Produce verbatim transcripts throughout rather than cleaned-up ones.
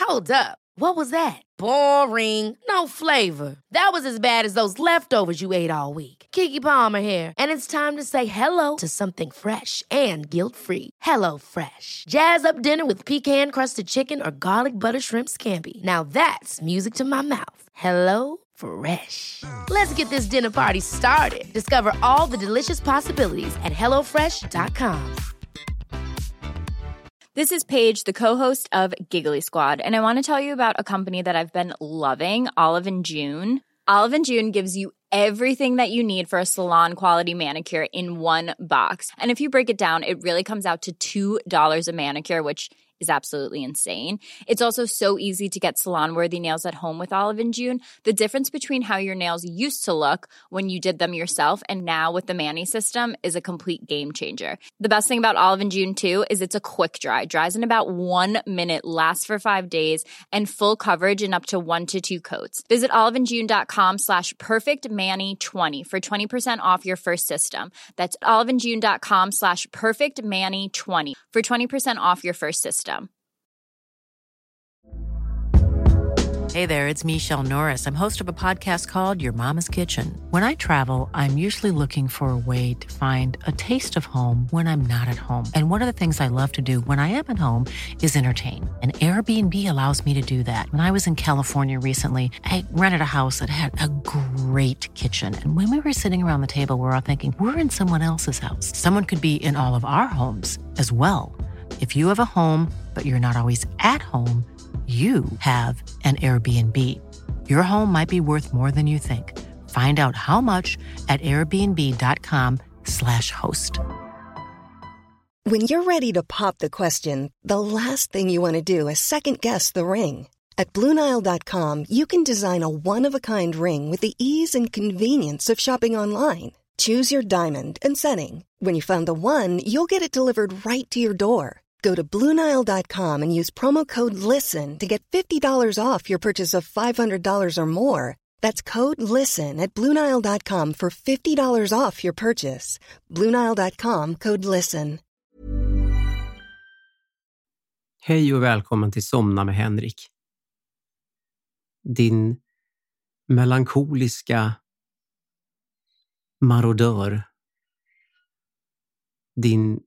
Hold up. What was that? Boring. No flavor. That was as bad as those leftovers you ate all week. Keke Palmer here, and it's time to say hello to something fresh and guilt-free. Hello Fresh. Jazz up dinner with pecan-crusted chicken or garlic butter shrimp scampi. Now that's music to my mouth. Hello Fresh. Let's get this dinner party started. Discover all the delicious possibilities at hello fresh dot com. This is Paige, the co-host of Giggly Squad, and I want to tell you about a company that I've been loving, Olive and June. Olive and June gives you everything that you need for a salon-quality manicure in one box. And if you break it down, it really comes out to two dollars a manicure, which is absolutely insane. It's also so easy to get salon-worthy nails at home with Olive and June. The difference between how your nails used to look when you did them yourself and now with the Mani system is a complete game changer. The best thing about Olive and June, too, is it's a quick dry. Dries in about one minute, lasts for five days, and full coverage in up to one to two coats. Visit oliveandjune.com slash perfectmani20 for twenty percent off your first system. That's oliveandjune.com slash perfectmani20 for twenty percent off your first system. Hey there, it's Michelle Norris. I'm host of a podcast called Your Mama's Kitchen. When I travel, I'm usually looking for a way to find a taste of home when I'm not at home. And one of the things I love to do when I am at home is entertain. And Airbnb allows me to do that. When I was in California recently, I rented a house that had a great kitchen. And when we were sitting around the table, we were all thinking, we're in someone else's house. Someone could be in all of our homes as well. If you have a home, but you're not always at home, you have an Airbnb. Your home might be worth more than you think. Find out how much at airbnb.com slash host. When you're ready to pop the question, the last thing you want to do is second-guess the ring. At Blue Nile dot com, you can design a one-of-a-kind ring with the ease and convenience of shopping online. Choose your diamond and setting. When you find the one, you'll get it delivered right to your door. Go to Blue Nile dot com and use promo code LISTEN to get fifty dollars off your purchase of five hundred dollars or more. That's code LISTEN at Blue Nile dot com for fifty dollars off your purchase. Blue Nile dot com, code LISTEN. Hej och välkommen till Somna med Henrik. Din melankoliska marodör. Din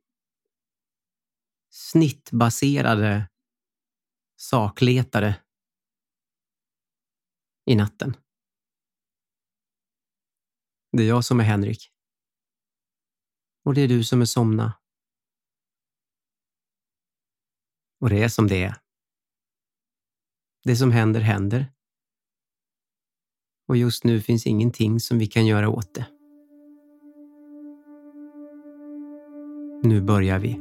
snittbaserade sakletare i natten. Det är jag som är Henrik. Och det är du som är Somna. Och det är som det är. Det som händer, händer. Och just nu finns ingenting som vi kan göra åt det. Nu börjar vi.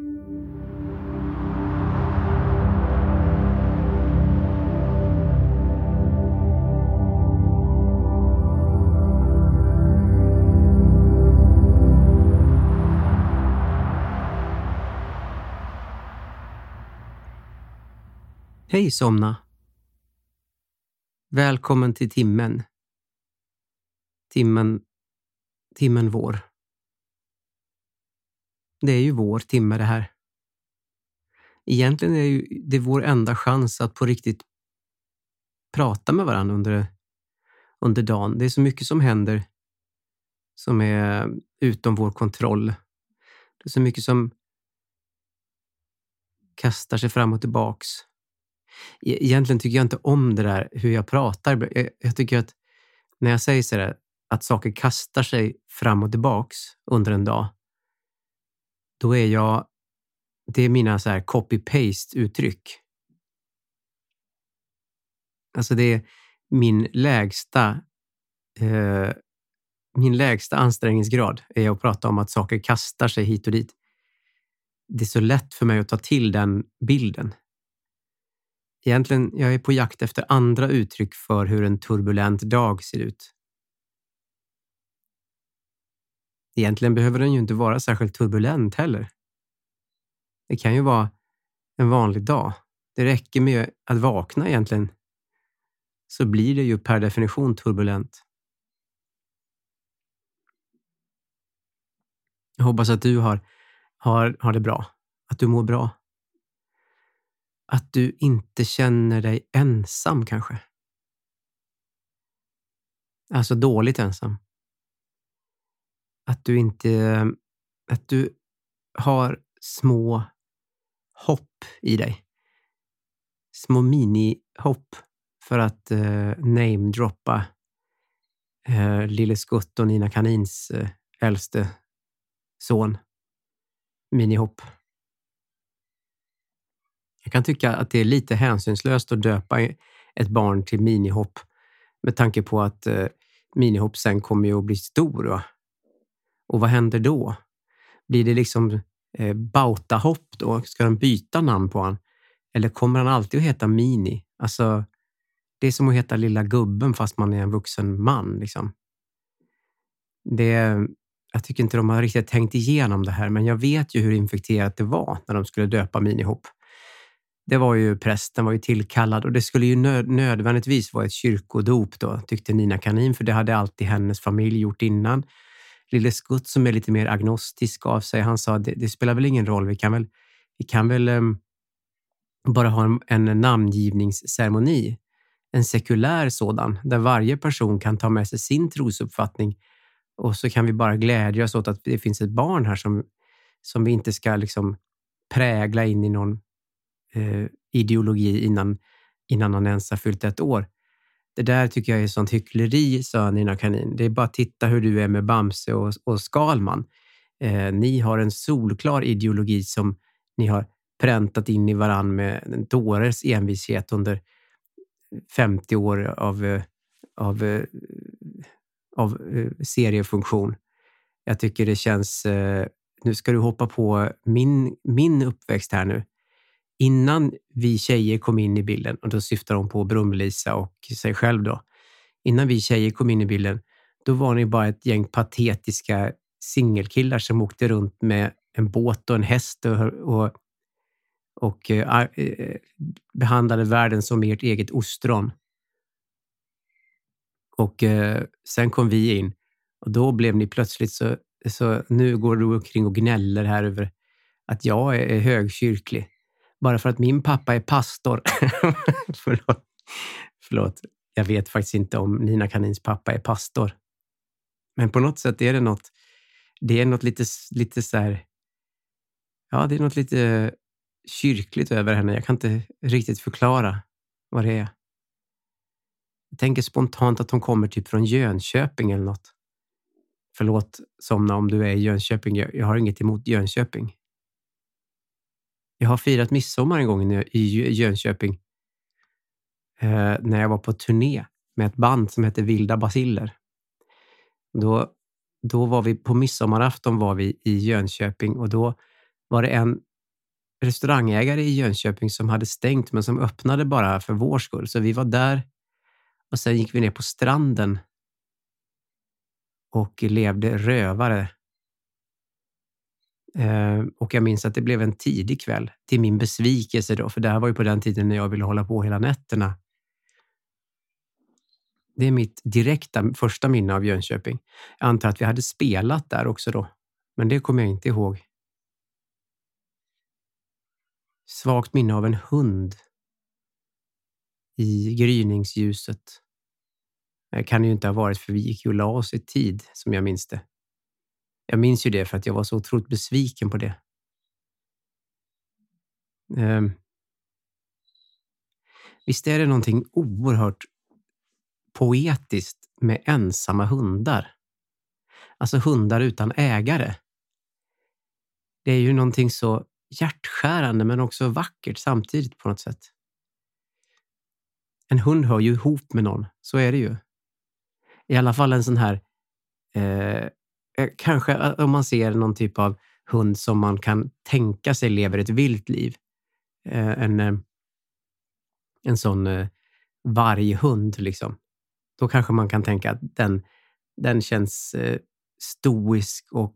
Hej Somna. Välkommen till timmen. Timmen, timmen vår. Det är ju vår timme det här. Egentligen är ju det vår enda chans att på riktigt prata med varandra under, under dagen. Det är så mycket som händer som är utom vår kontroll. Det är så mycket som kastar sig fram och tillbaks. Egentligen tycker jag inte om det där hur jag pratar. Jag, jag tycker att när jag säger så där, att saker kastar sig fram och tillbaks under en dag, då är jag, det är mina så här copy-paste uttryck. Alltså det är min lägsta eh, min lägsta ansträngningsgrad är att prata om att saker kastar sig hit och dit. Det är så lätt för mig att ta till den bilden. Egentligen, jag är på jakt efter andra uttryck för hur en turbulent dag ser ut. Egentligen behöver den ju inte vara särskilt turbulent heller. Det kan ju vara en vanlig dag. Det räcker med att vakna egentligen. Så blir det ju per definition turbulent. Jag hoppas att du har, har, har det bra. Att du mår bra. att du inte känner dig ensam kanske. Alltså dåligt ensam. Att du inte, att du har små hopp i dig. Små mini-hopp för att eh, namedroppa eh, Lille Skutt och Nina Kanins eh, äldste son. Mini-hopp. Jag kan tycka att det är lite hänsynslöst att döpa ett barn till minihopp med tanke på att eh, minihopp sen kommer ju att bli stor. Va? Och vad händer då? Blir det liksom eh, bautahopp då? Ska de byta namn på han? Eller kommer han alltid att heta Mini? Alltså, det är som att heta lilla gubben fast man är en vuxen man. Liksom. Det, jag tycker inte de har riktigt tänkt igenom det här, men jag vet ju hur infekterat det var när de skulle döpa minihopp. Det var ju prästen var ju tillkallad och det skulle ju nöd, nödvändigtvis vara ett kyrkodop då, tyckte Nina Kanin, för det hade alltid hennes familj gjort innan. Lille Skutt som är lite mer agnostisk av sig, han sa det, det spelar väl ingen roll, vi kan väl, vi kan väl um, bara ha en, en namngivningsceremoni, en sekulär sådan, där varje person kan ta med sig sin trosuppfattning och så kan vi bara glädja oss åt att det finns ett barn här som, som vi inte ska liksom prägla in i någon eh, ideologi innan, innan han ens har fyllt ett år. Det där tycker jag är sånt hyckleri, sa Nina Kanin. Det är bara att titta hur du är med Bamse och, och Skalman. Eh, ni har en solklar ideologi som ni har präntat in i varann med en dåres envishet under femtio år av, av, av seriefunktion. Jag tycker det känns... Nu ska du hoppa på min, min uppväxt här nu. Innan vi tjejer kom in i bilden, och då syftar hon på Brummelisa och sig själv då. Innan vi tjejer kom in i bilden, då var ni bara ett gäng patetiska singelkillar som åkte runt med en båt och en häst och, och, och äh, behandlade världen som ert eget ostron. Och äh, sen kom vi in och då blev ni plötsligt så, så nu går du omkring och gnäller här över att jag är högkyrklig. Bara för att min pappa är pastor. förlåt. förlåt. Jag vet faktiskt inte om Nina Kanins pappa är pastor. Men på något sätt är det något, det är något lite, lite så här, ja, det är något lite kyrkligt över henne. Jag kan inte riktigt förklara vad det är. Jag tänker spontant att hon kommer typ från Jönköping eller något. Förlåt, Somna, om du är i Jönköping. Jag, jag har inget emot Jönköping. Jag har firat midsommar en gång i Jönköping. Eh, när jag var på turné med ett band som heter Vilda Basiller. Då, då var vi på midsommarafton var vi i Jönköping. Och då var det en restaurangägare i Jönköping som hade stängt men som öppnade bara för vår skull. Så vi var där och sen gick vi ner på stranden och levde rövare. Uh, och jag minns att det blev en tidig kväll till min besvikelse då, för det här var ju på den tiden när jag ville hålla på hela nätterna. Det är mitt direkta första minne av Jönköping. Jag antar att vi hade spelat där också då, men det kommer jag inte ihåg. Svagt minne av en hund i gryningsljuset. Det kan ju inte ha varit, för vi gick ju och la oss i tid som jag minns det. Jag minns ju det för att jag var så otroligt besviken på det. Um, visst är det någonting oerhört poetiskt med ensamma hundar. Alltså hundar utan ägare. Det är ju någonting så hjärtskärande men också vackert samtidigt på något sätt. En hund hör ju ihop med någon, så är det ju. I alla fall en sån här... Eh, Kanske om man ser någon typ av hund som man kan tänka sig lever ett vilt liv. En, en sån varghund liksom. Då kanske man kan tänka att den, den känns stoisk och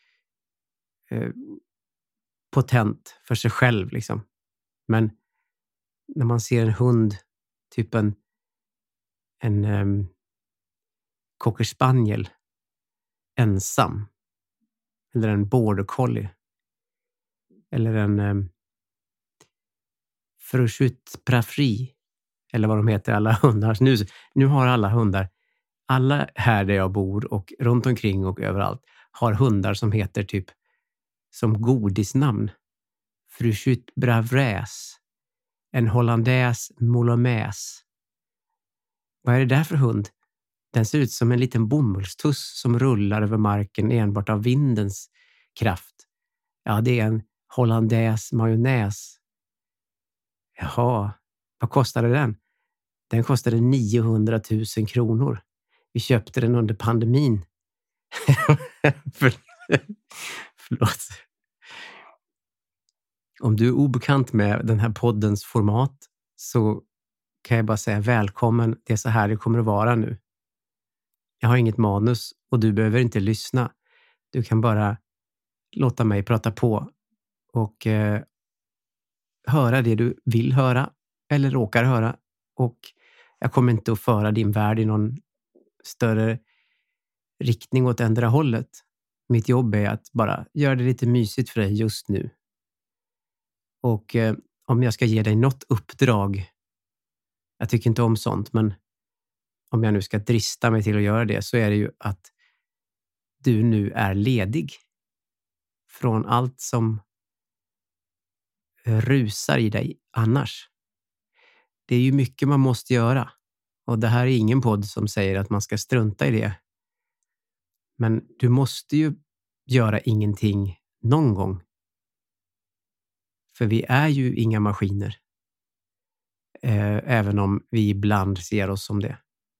potent för sig själv liksom. Men när man ser en hund, typ en, en um, cocker spaniel, ensam, eller en border collie eller en eh, Frusciut Prafri. Eller vad de heter, alla hundar. Nu, nu har alla hundar, alla här där jag bor och runt omkring och överallt, har hundar som heter typ som godisnamn. Frusciut Bravräs. En hollandaise Molomais. Vad är det där för hund? Den ser ut som en liten bomullstuss som rullar över marken enbart av vindens kraft. Ja, det är en hollandaise majonnäs. Jaha, vad kostade den? Den kostade niohundratusen kronor. Vi köpte den under pandemin. För, förlåt. Om du är obekant med den här poddens format så kan jag bara säga välkommen. Det är så här det kommer att vara nu. Jag har inget manus och du behöver inte lyssna. Du kan bara låta mig prata på och eh, höra det du vill höra eller råkar höra. Och jag kommer inte att föra din värld i någon större riktning åt ändra hållet. Mitt jobb är att bara göra det lite mysigt för dig just nu. Och eh, om jag ska ge dig något uppdrag, jag tycker inte om sånt, men om jag nu ska drista mig till att göra det så är det ju att du nu är ledig från allt som rusar i dig annars. Det är ju mycket man måste göra. Och det här är ingen podd som säger att man ska strunta i det. Men du måste ju göra ingenting någon gång. För vi är ju inga maskiner. Eh, även om vi ibland ser oss som det.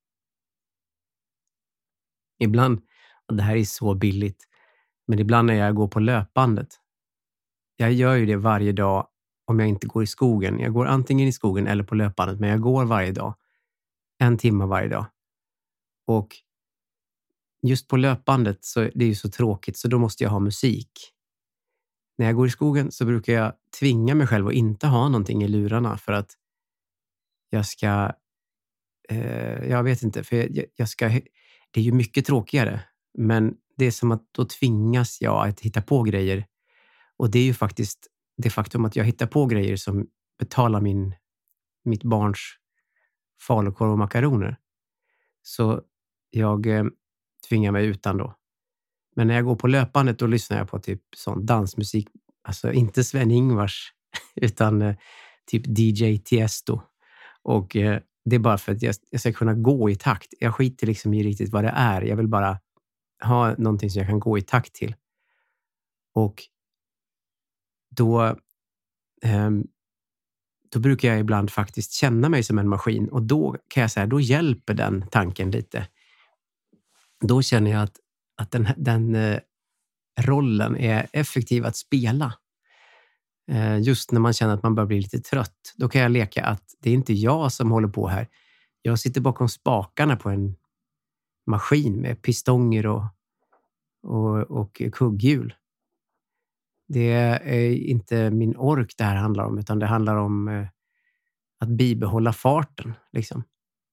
Ibland, och det här är så billigt, men ibland när jag går på löpbandet. Jag gör ju det varje dag om jag inte går i skogen. Jag går antingen i skogen eller på löpbandet, men jag går varje dag. En timme varje dag. Och just på löpbandet så det är ju så tråkigt så då måste jag ha musik. När jag går i skogen så brukar jag tvinga mig själv att inte ha någonting i lurarna för att jag ska, eh, jag vet inte, för jag, jag ska, det är ju mycket tråkigare. Men det är som att då tvingas jag att hitta på grejer. Och det är ju faktiskt det faktum att jag hittar på grejer som betalar min, mitt barns falukorv och makaroner. Så jag eh, tvingar mig utan då. Men när jag går på löpandet då lyssnar jag på typ sån dansmusik. Alltså inte Sven-Ingvars utan eh, typ D J Tiesto. Och eh, det är bara för att jag, jag ska kunna gå i takt. Jag skiter liksom i riktigt vad det är. Jag vill bara ha någonting som jag kan gå i takt till. Och då, eh, då brukar jag ibland faktiskt känna mig som en maskin. Och då kan jag säga, då hjälper den tanken lite. Då känner jag att, att den, den eh, rollen är effektiv att spela. Eh, just när man känner att man börjar bli lite trött. Då kan jag leka att det är inte jag som håller på här. Jag sitter bakom spakarna på en maskin med pistonger och, och, och kugghjul. Det är inte min ork det här handlar om, utan det handlar om eh, att bibehålla farten. Liksom.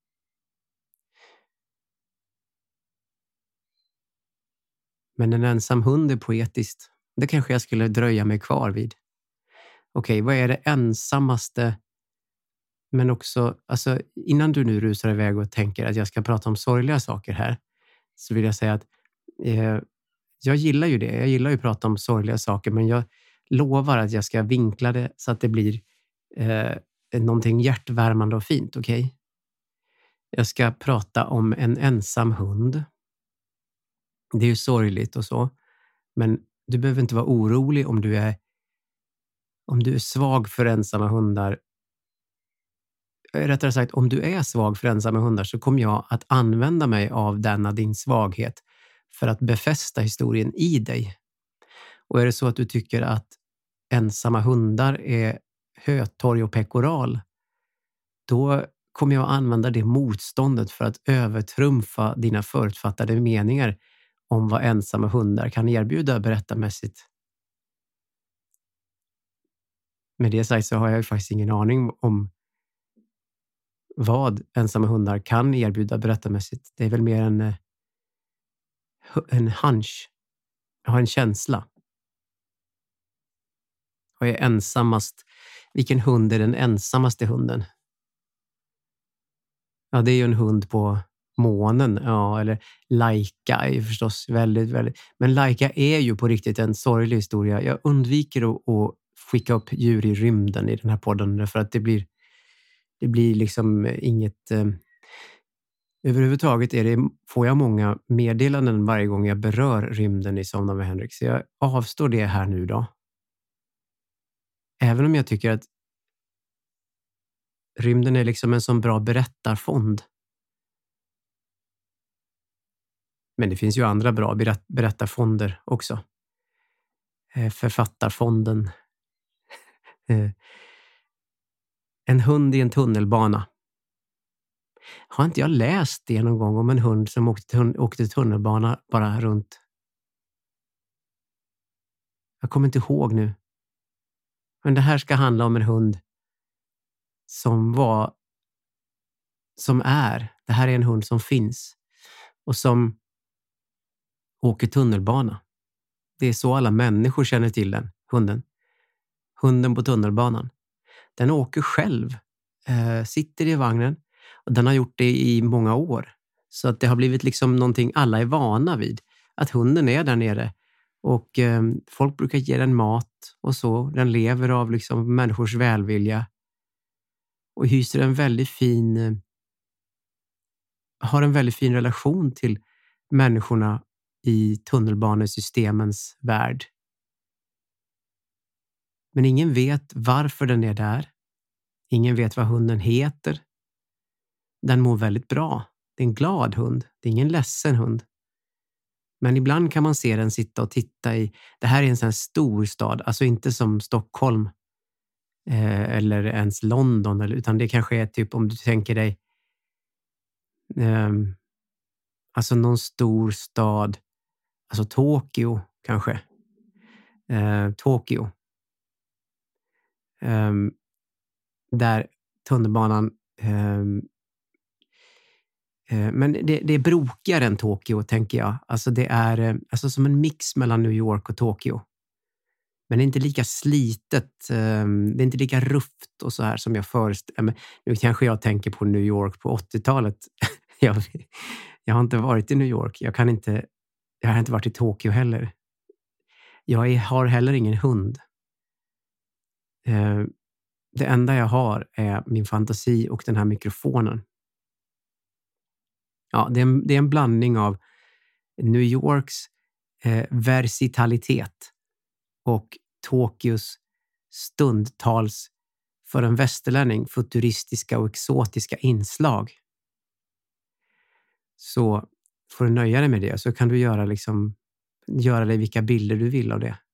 Men en ensam hund är poetiskt. Det kanske jag skulle dröja mig kvar vid. Okej, vad är det ensammaste? Men också, alltså, innan du nu rusar iväg och tänker att jag ska prata om sorgliga saker här, så vill jag säga att eh, jag gillar ju det. Jag gillar ju att prata om sorgliga saker, men jag lovar att jag ska vinkla det så att det blir eh, någonting hjärtvärmande och fint, okej? Okay? Jag ska prata om en ensam hund. Det är ju sorgligt och så, men du behöver inte vara orolig om du är om du är svag för ensamma hundar. Rättare sagt, om du är svag för ensamma hundar så kommer jag att använda mig av denna din svaghet för att befästa historien i dig. Och är det så att du tycker att ensamma hundar är hötorg och pekoral, då kommer jag att använda det motståndet för att övertrumfa dina förutfattade meningar om vad ensamma hundar kan erbjuda berättarmässigt. Med det sagt så har jag ju faktiskt ingen aning om vad ensamma hundar kan erbjuda berättarmässigt. Det är väl mer en, en hunch. Jag har en känsla. Och är ensammast. Vilken hund är den ensammaste hunden? Ja, det är ju en hund på månen. Ja, eller Laika är ju förstås väldigt, väldigt... Men Laika är ju på riktigt en sorglig historia. Jag undviker att, att skicka upp djur i rymden i den här podden för att det blir, det blir liksom inget... Eh, överhuvudtaget är det, får jag många meddelanden varje gång jag berör rymden i Somna med Henrik. Så jag avstår det här nu då. Även om jag tycker att rymden är liksom en sån bra berättarfond. Men det finns ju andra bra berätt- berättarfonder också. Eh, författarfonden. eh, en hund i en tunnelbana. Har inte jag läst det någon gång om en hund som åkte, tun- åkte tunnelbana bara runt? Jag kommer inte ihåg nu. Men det här ska handla om en hund som var, som är, det här är en hund som finns och som åker tunnelbana. Det är så alla människor känner till den, hunden. Hunden på tunnelbanan. Den åker själv, eh, sitter i vagnen och den har gjort det i många år. Så att det har blivit liksom någonting alla är vana vid. Att hunden är där nere och eh, folk brukar ge den mat och så. Den lever av liksom människors välvilja och hyser en väldigt fin, eh, har en väldigt fin relation till människorna i tunnelbanesystemens värld. Men ingen vet varför den är där. Ingen vet vad hunden heter. Den mår väldigt bra. Det är en glad hund. Det är ingen ledsen hund. Men ibland kan man se den sitta och titta i... Det här är en sån här stor stad. Alltså inte som Stockholm. Eh, eller ens London. Eller, utan det kanske är typ om du tänker dig... Eh, alltså någon stor stad. Alltså Tokyo kanske. Eh, Tokyo. Eh, där tunnelbanan... Eh, Men det, det är brokigare än Tokyo, tänker jag. Alltså det är alltså som en mix mellan New York och Tokyo. Men det är inte lika slitet. Det är inte lika rufft och så här som jag föreställer mig. Nu kanske jag tänker på New York på åttiotalet. jag, jag har inte varit i New York. Jag kan inte, jag har inte varit i Tokyo heller. Jag är, har heller ingen hund. Det enda jag har är min fantasi och den här mikrofonen. Ja, det är, en, det är en blandning av New Yorks eh, versitalitet och Tokyos stundtals för en västerlänning futuristiska och exotiska inslag. Så får du nöja dig med det så kan du göra, liksom, göra dig vilka bilder du vill av det.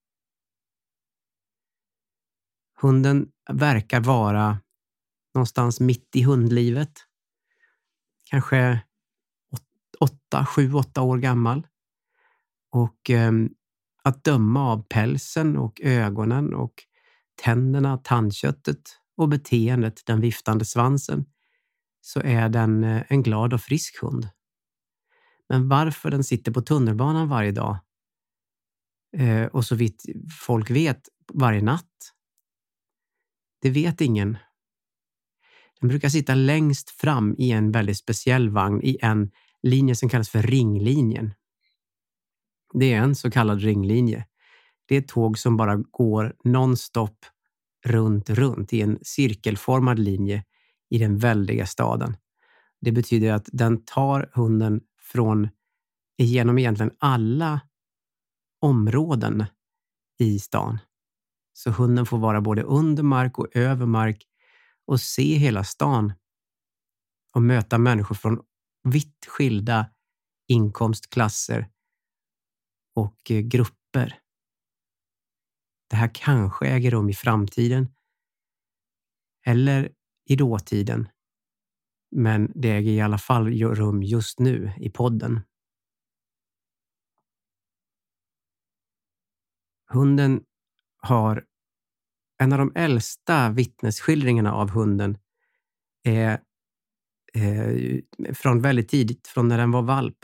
Hunden verkar vara någonstans mitt i hundlivet. Kanske åtta, sju, åtta år gammal. Och eh, att döma av pälsen och ögonen och tänderna, tandköttet och beteendet, den viftande svansen, så är den eh, en glad och frisk hund. Men varför den sitter på tunnelbanan varje dag eh, och så vitt folk vet varje natt, det vet ingen. Den brukar sitta längst fram i en väldigt speciell vagn i en linje som kallas för ringlinjen. Det är en så kallad ringlinje. Det är ett tåg som bara går nonstop runt, runt i en cirkelformad linje i den väldiga staden. Det betyder att den tar hunden från igenom egentligen alla områden i stan. Så hunden får vara både under mark och över mark och se hela stan och möta människor från vitt skilda inkomstklasser och grupper. Det här kanske äger rum i framtiden eller i dåtiden. Men det äger i alla fall rum just nu i podden. Hunden har en av de äldsta vittnesskildringarna av hunden är eh, från väldigt tidigt, från när den var valp.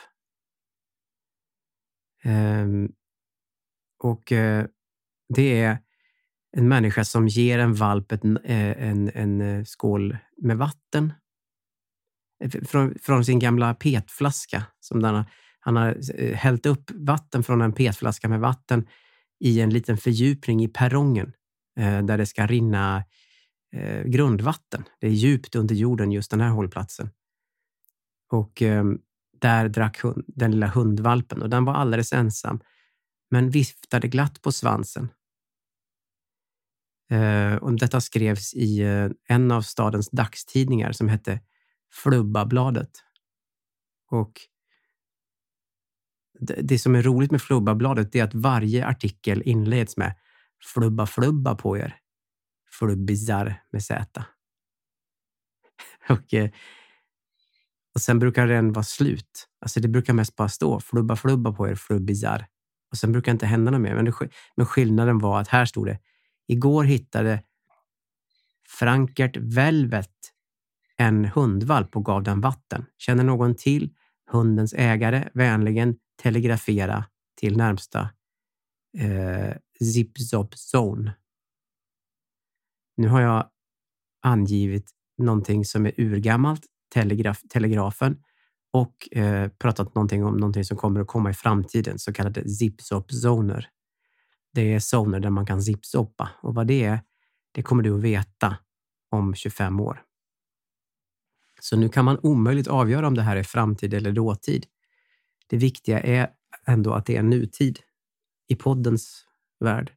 Eh, och eh, det är En människa som ger en valp ett, en, en skål med vatten från, från sin gamla petflaska. Som den har, han har hällt upp vatten från en petflaska med vatten i en liten fördjupning i perrongen eh, där det ska rinna eh, grundvatten. Det är djupt under jorden just den här hållplatsen. Och eh, där drack hund, den lilla hundvalpen och den var alldeles ensam men viftade glatt på svansen. Eh, och detta skrevs i eh, en av stadens dagstidningar som hette Flubbabladet. Och det, det som är roligt med Flubbabladet är att varje artikel inleds med flubba flubba på er. Flubbizar med Z. och, eh, och sen brukar den vara slut. Alltså det brukar mest bara stå flubba flubba på er, flubbizar. Och sen brukar inte hända något mer. Men, det, men skillnaden var att här stod det: igår hittade Frankert Velvet en hundvalp och gav den vatten. Känner någon till hundens ägare? Vänligen telegrafera till närmsta eh, zip-zop zone. Nu har jag angivit någonting som är urgammalt, telegraf, telegrafen, och eh, pratat någonting om någonting som kommer att komma i framtiden, så kallade zip-zop-zoner. Det är zoner där man kan zip-zoppa, och vad det är, det kommer du att veta om tjugofem år. Så nu kan man omöjligt avgöra om det här är framtid eller dåtid. Det viktiga är ändå att det är nutid i poddens värld.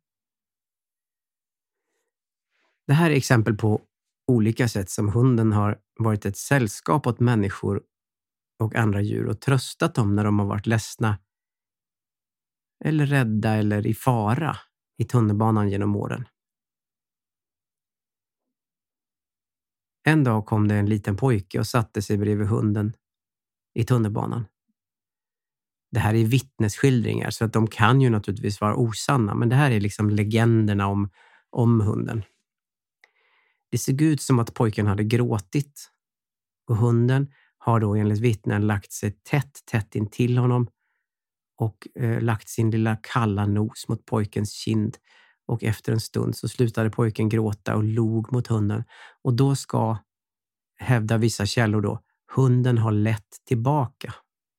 Det här är exempel på olika sätt som hunden har varit ett sällskap åt människor och andra djur och tröstat dem när de har varit ledsna eller rädda eller i fara i tunnelbanan genom åren. En dag kom det en liten pojke och satte sig bredvid hunden i tunnelbanan. Det här är vittnesskildringar så att de kan ju naturligtvis vara osanna, men det här är liksom legenderna om, om hunden. Det såg ut som att pojken hade gråtit och hunden har då enligt vittnen lagt sig tätt, tätt in till honom och eh, lagt sin lilla kalla nos mot pojkens kind, och efter en stund så slutade pojken gråta och log mot hunden, och då ska, hävda vissa källor då, hunden har lett tillbaka.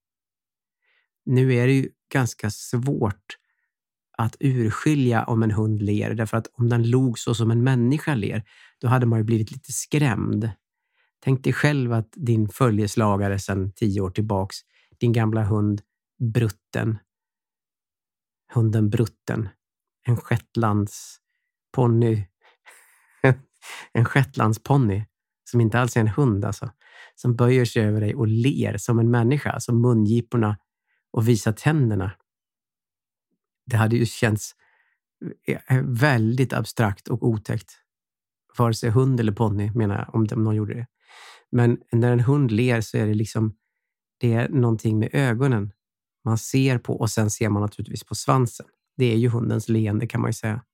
Nu är det ju ganska svårt att urskilja om en hund ler, därför att om den log så som en människa ler, då hade man ju blivit lite skrämd. Tänk dig själv att din följeslagare sedan tio år tillbaks, din gamla hund Brutten, hunden Brutten, en shetlands ponny, en shetlandsponny som inte alls är en hund alltså, som böjer sig över dig och ler som en människa, alltså mungiporna och visar tänderna. Det hade ju känts väldigt abstrakt och otäckt. Vare sig hund eller ponny, menar jag, om någon gjorde det. Men när en hund ler så är det liksom, det är någonting med ögonen man ser på, och sen ser man naturligtvis på svansen. Det är ju hundens leende, kan man ju säga.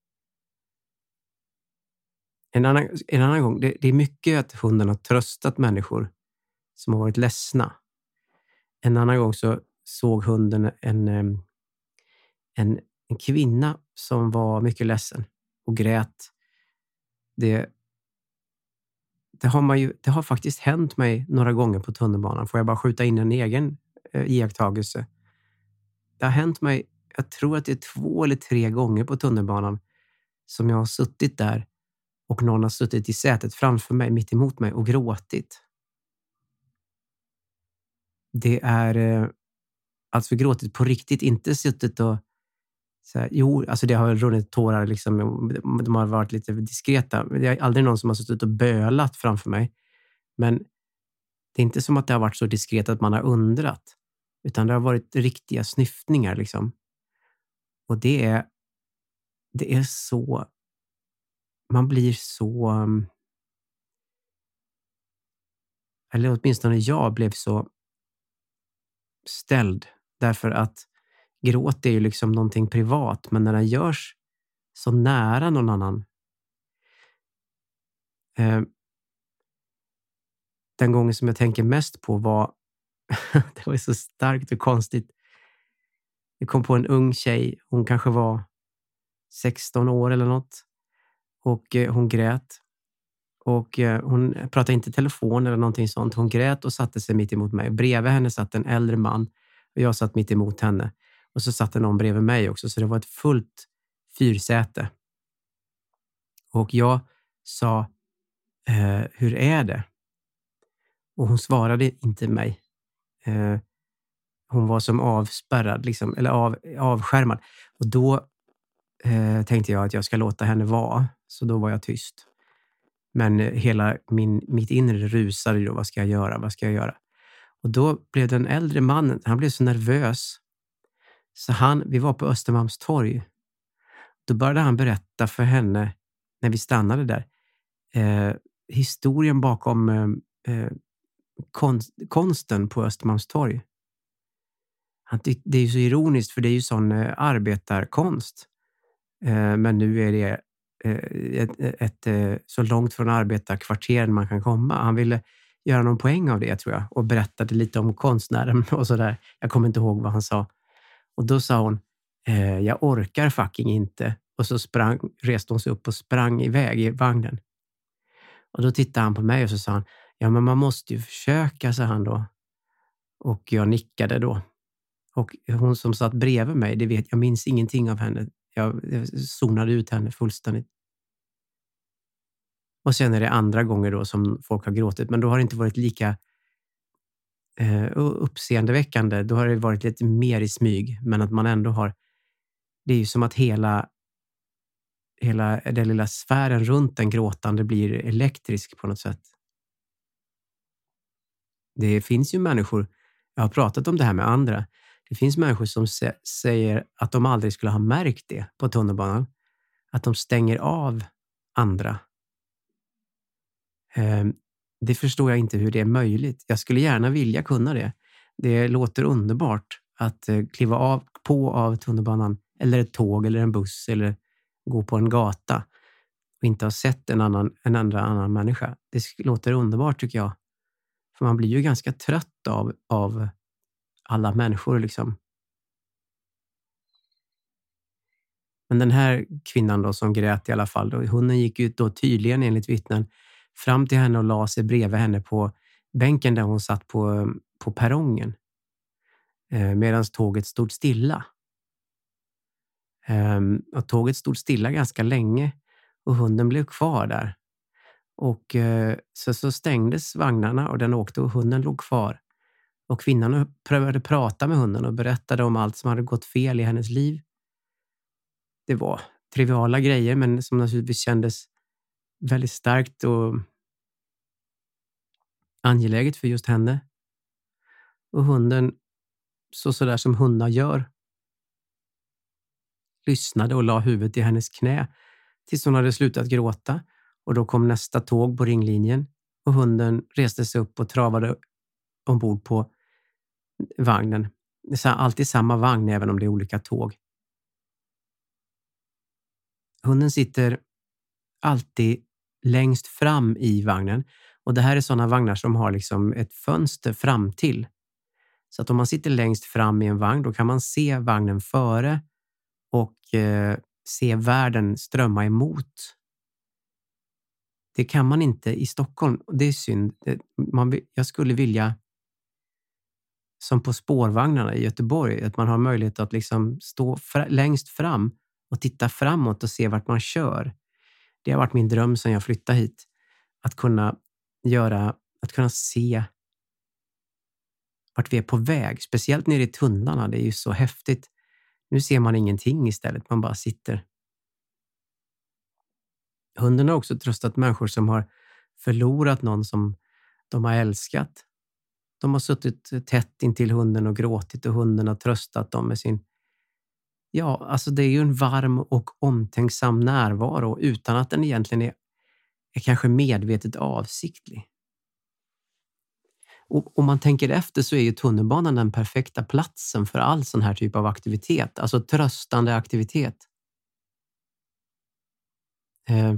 En annan, en annan gång, det, det är mycket att hunden har tröstat människor som har varit ledsna. En annan gång så såg hunden en, en, en kvinna som var mycket ledsen och grät. Det, det, har man ju, det har faktiskt hänt mig några gånger på tunnelbanan. Får jag bara skjuta in en egen eh, iakttagelse. Det har hänt mig, jag tror att det är två eller tre gånger på tunnelbanan som jag har suttit där och någon har suttit i sätet framför mig, mitt emot mig, och gråtit. Det är eh, alltså gråtit på riktigt, inte suttit och så här, jo, alltså det har runnit tårar liksom, de har varit lite diskreta. Det är aldrig någon som har suttit och bölat framför mig. Men det är inte som att det har varit så diskret att man har undrat, utan det har varit riktiga snyftningar liksom. Och det är det är så, man blir så, eller åtminstone jag blev så ställd, därför att gråt är ju liksom någonting privat, men när det görs så nära någon annan. Eh, den gången som jag tänker mest på var det var så starkt och konstigt. Jag kom på en ung tjej, hon kanske var sexton år eller något. Och eh, hon grät. Och eh, hon pratade inte i telefon eller någonting sånt. Hon grät och satte sig mitt emot mig. Bredvid henne satt en äldre man. Och jag satt mitt emot henne. Och så satt det någon bredvid mig också. Så det var ett fullt fyrsäte. Och jag sa, eh, hur är det? Och hon svarade inte mig. Eh, hon var som avspärrad, liksom, eller av, avskärmad. Och då eh, tänkte jag att jag ska låta henne vara. Så då var jag tyst. Men eh, hela min, mitt inre rusade då. Vad ska jag göra? Vad ska jag göra? Och då blev den äldre mannen, han blev så nervös. Så han, vi var på Östermalmstorg. Då började han berätta för henne, när vi stannade där, eh, historien bakom eh, eh, konst, konsten på Östermalmstorg. Han tyck, det är ju så ironiskt, för det är ju sån eh, arbetarkonst. Eh, men nu är det eh, ett, ett, ett, ett så långt från arbetarkvarteren man kan komma. Han ville göra någon poäng av det, tror jag. Och berättade lite om konstnären och sådär. Jag kommer inte ihåg vad han sa. Och då sa hon, eh, jag orkar fucking inte. Och så sprang, reste hon sig upp och sprang iväg i vagnen. Och då tittade han på mig och så sa han, ja men man måste ju försöka, sa han då. Och jag nickade då. Och hon som satt bredvid mig, det vet jag, minns ingenting av henne. Jag, jag zonade ut henne fullständigt. Och sen är det andra gånger då som folk har gråtit. Men då har det inte varit lika eh, uppseendeväckande. Då har det varit lite mer i smyg. Men att man ändå har, det är ju som att hela hela den lilla sfären runt den gråtande blir elektrisk på något sätt. Det finns ju människor, jag har pratat om det här med andra, det finns människor som sä- säger att de aldrig skulle ha märkt det på tunnelbanan. Att de stänger av andra. Eh, det förstår jag inte hur det är möjligt. Jag skulle gärna vilja kunna det. Det låter underbart att eh, kliva av, på av tunnelbanan, eller ett tåg eller en buss, eller gå på en gata och inte ha sett en annan, en andra annan människa. Det låter underbart, tycker jag. För man blir ju ganska trött av, av alla människor liksom. Men den här kvinnan då som grät i alla fall, då, hon gick ju då tydligen enligt vittnen fram till henne och la sig bredvid henne på bänken där hon satt på, på perrongen. Eh, medan tåget stod stilla. Um, och tåget stod stilla ganska länge och hunden blev kvar där. Och uh, så, så stängdes vagnarna och den åkte och hunden låg kvar. Och kvinnan prövade prata med hunden och berättade om allt som hade gått fel i hennes liv. Det var triviala grejer, men som naturligtvis kändes väldigt starkt och angeläget för just henne. Och hunden, så sådär som hundar gör, lyssnade och la huvudet i hennes knä tills hon hade slutat gråta. Och då kom nästa tåg på ringlinjen och hunden reste sig upp och travade ombord på vagnen. Det är alltid samma vagn även om det är olika tåg. Hunden sitter alltid längst fram i vagnen. Och det här är sådana vagnar som har liksom ett fönster fram till. Så att om man sitter längst fram i en vagn, då kan man se vagnen före och eh, se världen strömma emot. Det kan man inte i Stockholm. Det är synd. Det, man, jag skulle vilja, som på spårvagnarna i Göteborg, att man har möjlighet att liksom stå fra, längst fram och titta framåt och se vart man kör. Det har varit min dröm sedan jag flyttade hit. Att kunna göra, att kunna se vart vi är på väg. Speciellt nere i tunnlarna. Det är ju så häftigt. Nu ser man ingenting istället. Man bara sitter. Hunden har också tröstat människor som har förlorat någon som de har älskat. De har suttit tätt intill hunden och gråtit och hunden har tröstat dem med sin... Ja, alltså det är ju en varm och omtänksam närvaro utan att den egentligen är, är kanske medvetet avsiktlig. Och om man tänker efter så är ju tunnelbanan den perfekta platsen för all sån här typ av aktivitet. Alltså tröstande aktivitet. Eh,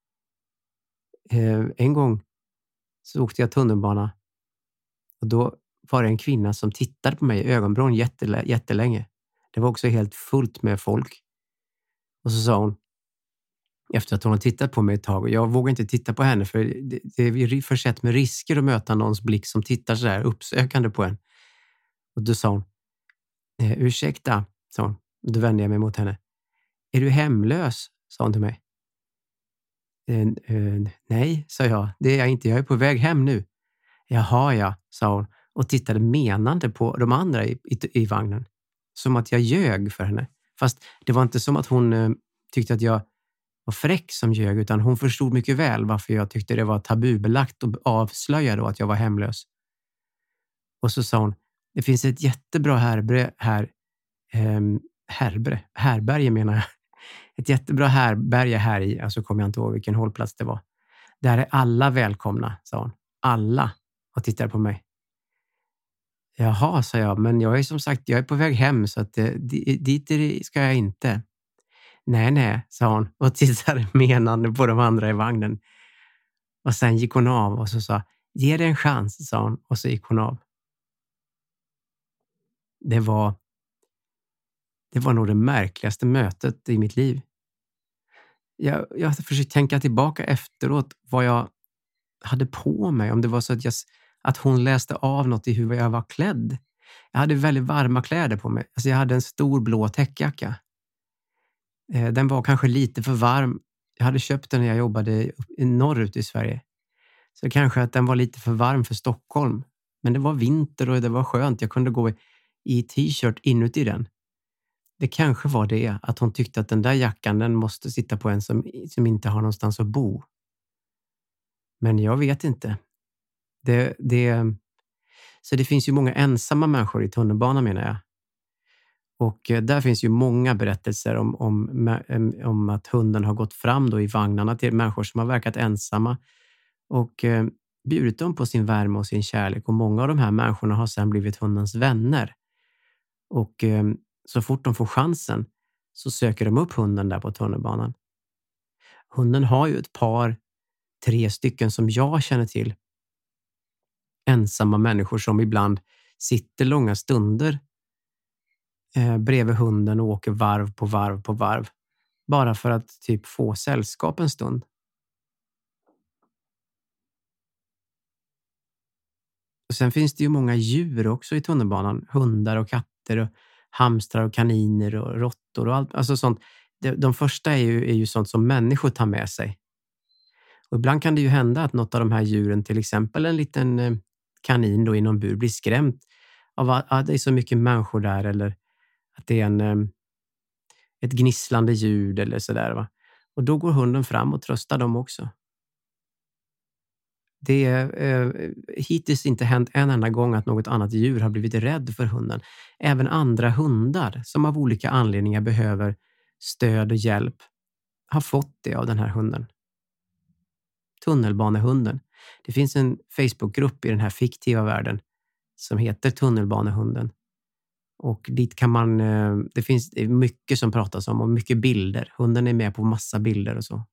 eh, en gång så åkte jag tunnelbana och då var det en kvinna som tittade på mig i ögonbrån jättelä- jättelänge. Det var också helt fullt med folk. Och så sa hon, Efter att hon har tittat på mig ett tag. Och jag vågar inte titta på henne för det, det är försett med risker att möta någons blick som tittar så här uppsökande på en. Och då sa hon, eh, ursäkta, sa hon. Då vände jag mig mot henne. Är du hemlös? Sa hon till mig. Eh, eh, nej, sa jag. Det är jag inte. Jag är på väg hem nu. Jaha, ja, sa hon. Och tittade menande på de andra i, i, i vagnen. Som att jag ljög för henne. Fast det var inte som att hon eh, tyckte att jag var fräck som ljög. Utan hon förstod mycket väl varför jag tyckte det var tabubelagt och avslöja då att jag var hemlös. Och så sa hon, det finns ett jättebra härbre här. Eh, härbre, härberge menar jag. Ett jättebra härberge här i, alltså kommer jag inte ihåg vilken hållplats det var. Där är alla välkomna, sa hon. Alla. Och tittade på mig. Jaha, sa jag, men jag är som sagt, jag är på väg hem så att eh, dit ska jag inte. Nej, nej, sa hon och tittade menande på de andra i vagnen. Och sen gick hon av och så sa, ge det en chans, sa hon och så gick hon av. Det var det var nog det märkligaste mötet i mitt liv. Jag, jag försökte tänka tillbaka efteråt vad jag hade på mig. Om det var så att, jag, att hon läste av något i hur jag var klädd. Jag hade väldigt varma kläder på mig. Alltså jag hade en stor blå täckjacka. Eh, den var kanske lite för varm. Jag hade köpt den när jag jobbade norrut i Sverige. Så kanske att den var lite för varm för Stockholm. Men det var vinter och det var skönt. Jag kunde gå i t-shirt inuti den. Det kanske var det att hon tyckte att den där jackan den måste sitta på en som, som inte har någonstans att bo. Men jag vet inte. Det, det, så det finns ju många ensamma människor i tunnelbanan menar jag. Och där finns ju många berättelser om, om, om att hunden har gått fram då i vagnarna till människor som har verkat ensamma. Och eh, bjudit dem på sin värme och sin kärlek. Och många av de här människorna har sedan blivit hundens vänner. Och eh, så fort de får chansen så söker de upp hunden där på tunnelbanan. Hunden har ju ett par, tre stycken som jag känner till. Ensamma människor som ibland sitter långa stunder eh, bredvid hunden och åker varv på varv på varv. Bara för att typ få sällskap en stund. Och sen finns det ju många djur också i tunnelbanan. Hundar och katter och hamstrar och kaniner och råttor och allt. Alltså sånt. De, de första är ju, är ju sånt som människor tar med sig. Och ibland kan det ju hända att något av de här djuren, till exempel en liten eh, kanin då i någon bur, blir skrämt av att, att det är så mycket människor där. Eller att det är en, eh, ett gnisslande ljud eller sådär va. Och då går hunden fram och tröstar dem också. Det är eh, hittills inte hänt en enda gång att något annat djur har blivit rädd för hunden. Även andra hundar som av olika anledningar behöver stöd och hjälp har fått det av den här hunden. Tunnelbanehunden. Det finns en Facebookgrupp i den här fiktiva världen som heter Tunnelbanehunden. Och dit kan man, eh, det finns mycket som pratas om och mycket bilder. Hunden är med på massa bilder och så.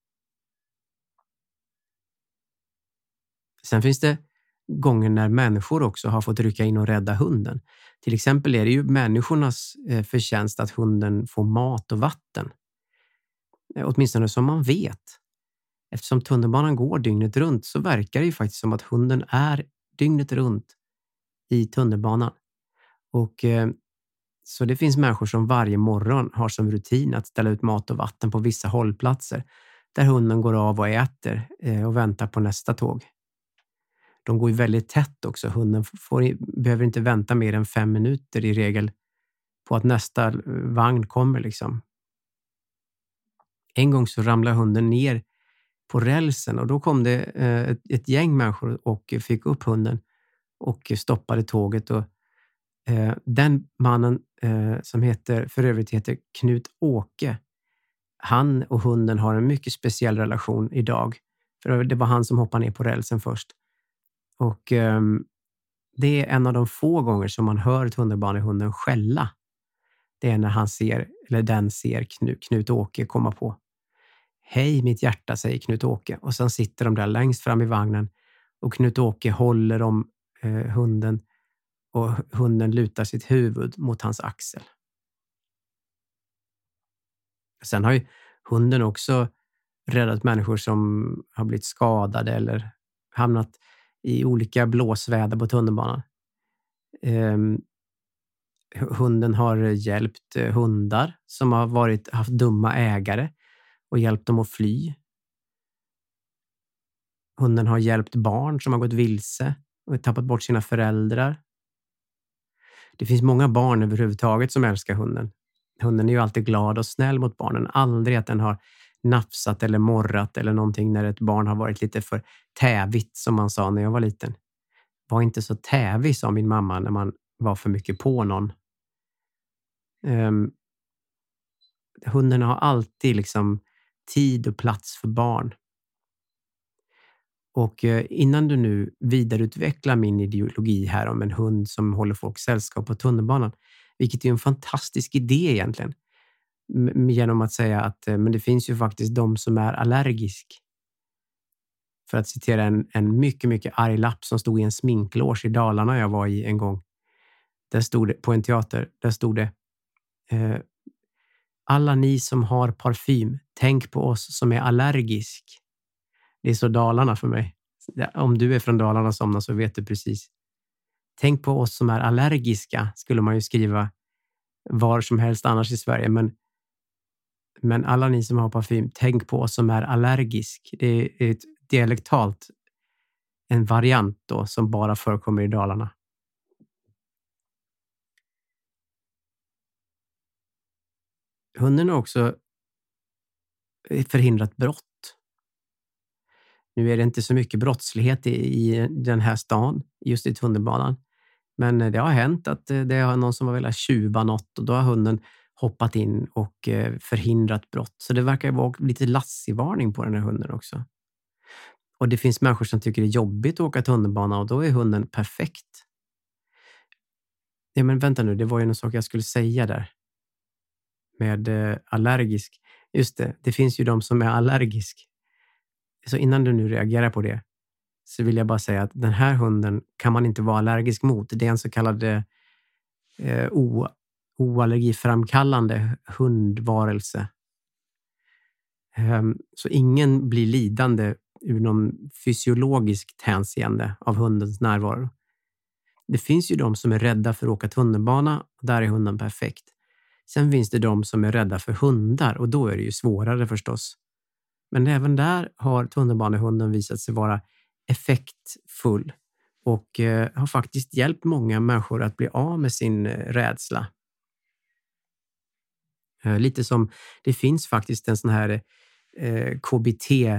Sen finns det gånger när människor också har fått rycka in och rädda hunden. Till exempel är det ju människornas förtjänst att hunden får mat och vatten. Åtminstone som man vet. Eftersom tunnelbanan går dygnet runt så verkar det ju faktiskt som att hunden är dygnet runt i tunnelbanan. Och så det finns människor som varje morgon har som rutin att ställa ut mat och vatten på vissa hållplatser där hunden går av och äter och väntar på nästa tåg. De går ju väldigt tätt också. Hunden får, behöver inte vänta mer än fem minuter i regel på att nästa vagn kommer liksom. En gång så ramlade hunden ner på rälsen och då kom det ett, ett gäng människor och fick upp hunden och stoppade tåget. Och eh, den mannen eh, som heter, för övrigt heter Knut Åke, han och hunden har en mycket speciell relation idag. För det var han som hoppade ner på rälsen först. Och eh, det är en av de få gånger som man hör tunnelbanehunden skälla. Det är när han ser, eller den ser Knut, Knut Åke komma på. Hej mitt hjärta, säger Knut Åke. Och sen sitter de där längst fram i vagnen. Och Knut Åke håller om eh, hunden. Och hunden lutar sitt huvud mot hans axel. Sen har ju hunden också räddat människor som har blivit skadade eller hamnat i olika blåsväder på tunnelbanan. Um, hunden har hjälpt hundar som har varit, haft dumma ägare och hjälpt dem att fly. Hunden har hjälpt barn som har gått vilse och tappat bort sina föräldrar. Det finns många barn överhuvudtaget som älskar hunden. Hunden är ju alltid glad och snäll mot barnen. Aldrig att den har nafsat eller morrat eller någonting när ett barn har varit lite för tävigt, som man sa när jag var liten. Var inte så tävig, sa min mamma, när man var för mycket på någon. Um, hunden har alltid liksom tid och plats för barn. Och uh, innan du nu vidareutvecklar min ideologi här om en hund som håller folk sällskap på tunnelbanan, vilket är en fantastisk idé egentligen, M- genom att säga att uh, men det finns ju faktiskt de som är allergisk. För att citera en, en mycket, mycket arg lapp som stod i en sminklås i Dalarna jag var i en gång. Där stod det, på en teater, där stod det: uh, alla ni som har parfym, tänk på oss som är allergisk. Det är så Dalarna för mig. Om du är från Dalarna somna så vet du precis. Tänk på oss som är allergiska, skulle man ju skriva var som helst annars i Sverige. Men, men alla ni som har parfym, tänk på oss som är allergisk. Det är ett dialektalt, en variant då som bara förekommer i Dalarna. Hunden har också förhindrat brott. Nu är det inte så mycket brottslighet i, i den här stan, just i tunnelbanan. Men det har hänt att det har någon som har velat tjuva något och då har hunden hoppat in och förhindrat brott. Så det verkar vara lite lassigvarning på den här hunden också. Och det finns människor som tycker det är jobbigt att åka tunnelbana och då är hunden perfekt. Ja, men vänta nu, det var ju någon sak jag skulle säga där. Med eh, allergisk. Just det, det finns ju de som är allergisk. Så innan du nu reagerar på det så vill jag bara säga att den här hunden kan man inte vara allergisk mot. Det är en så kallad eh, o, oallergiframkallande hundvarelse. Um, så ingen blir lidande ur någon fysiologiskt hänseende av hundens närvaro. Det finns ju de som är rädda för att åka tunnelbana och där är hunden perfekt. Sen finns det de som är rädda för hundar och då är det ju svårare förstås. Men även där har tunnelbanehunden visat sig vara effektfull och eh, har faktiskt hjälpt många människor att bli av med sin eh, rädsla. Eh, lite som det finns faktiskt en sån här eh, K B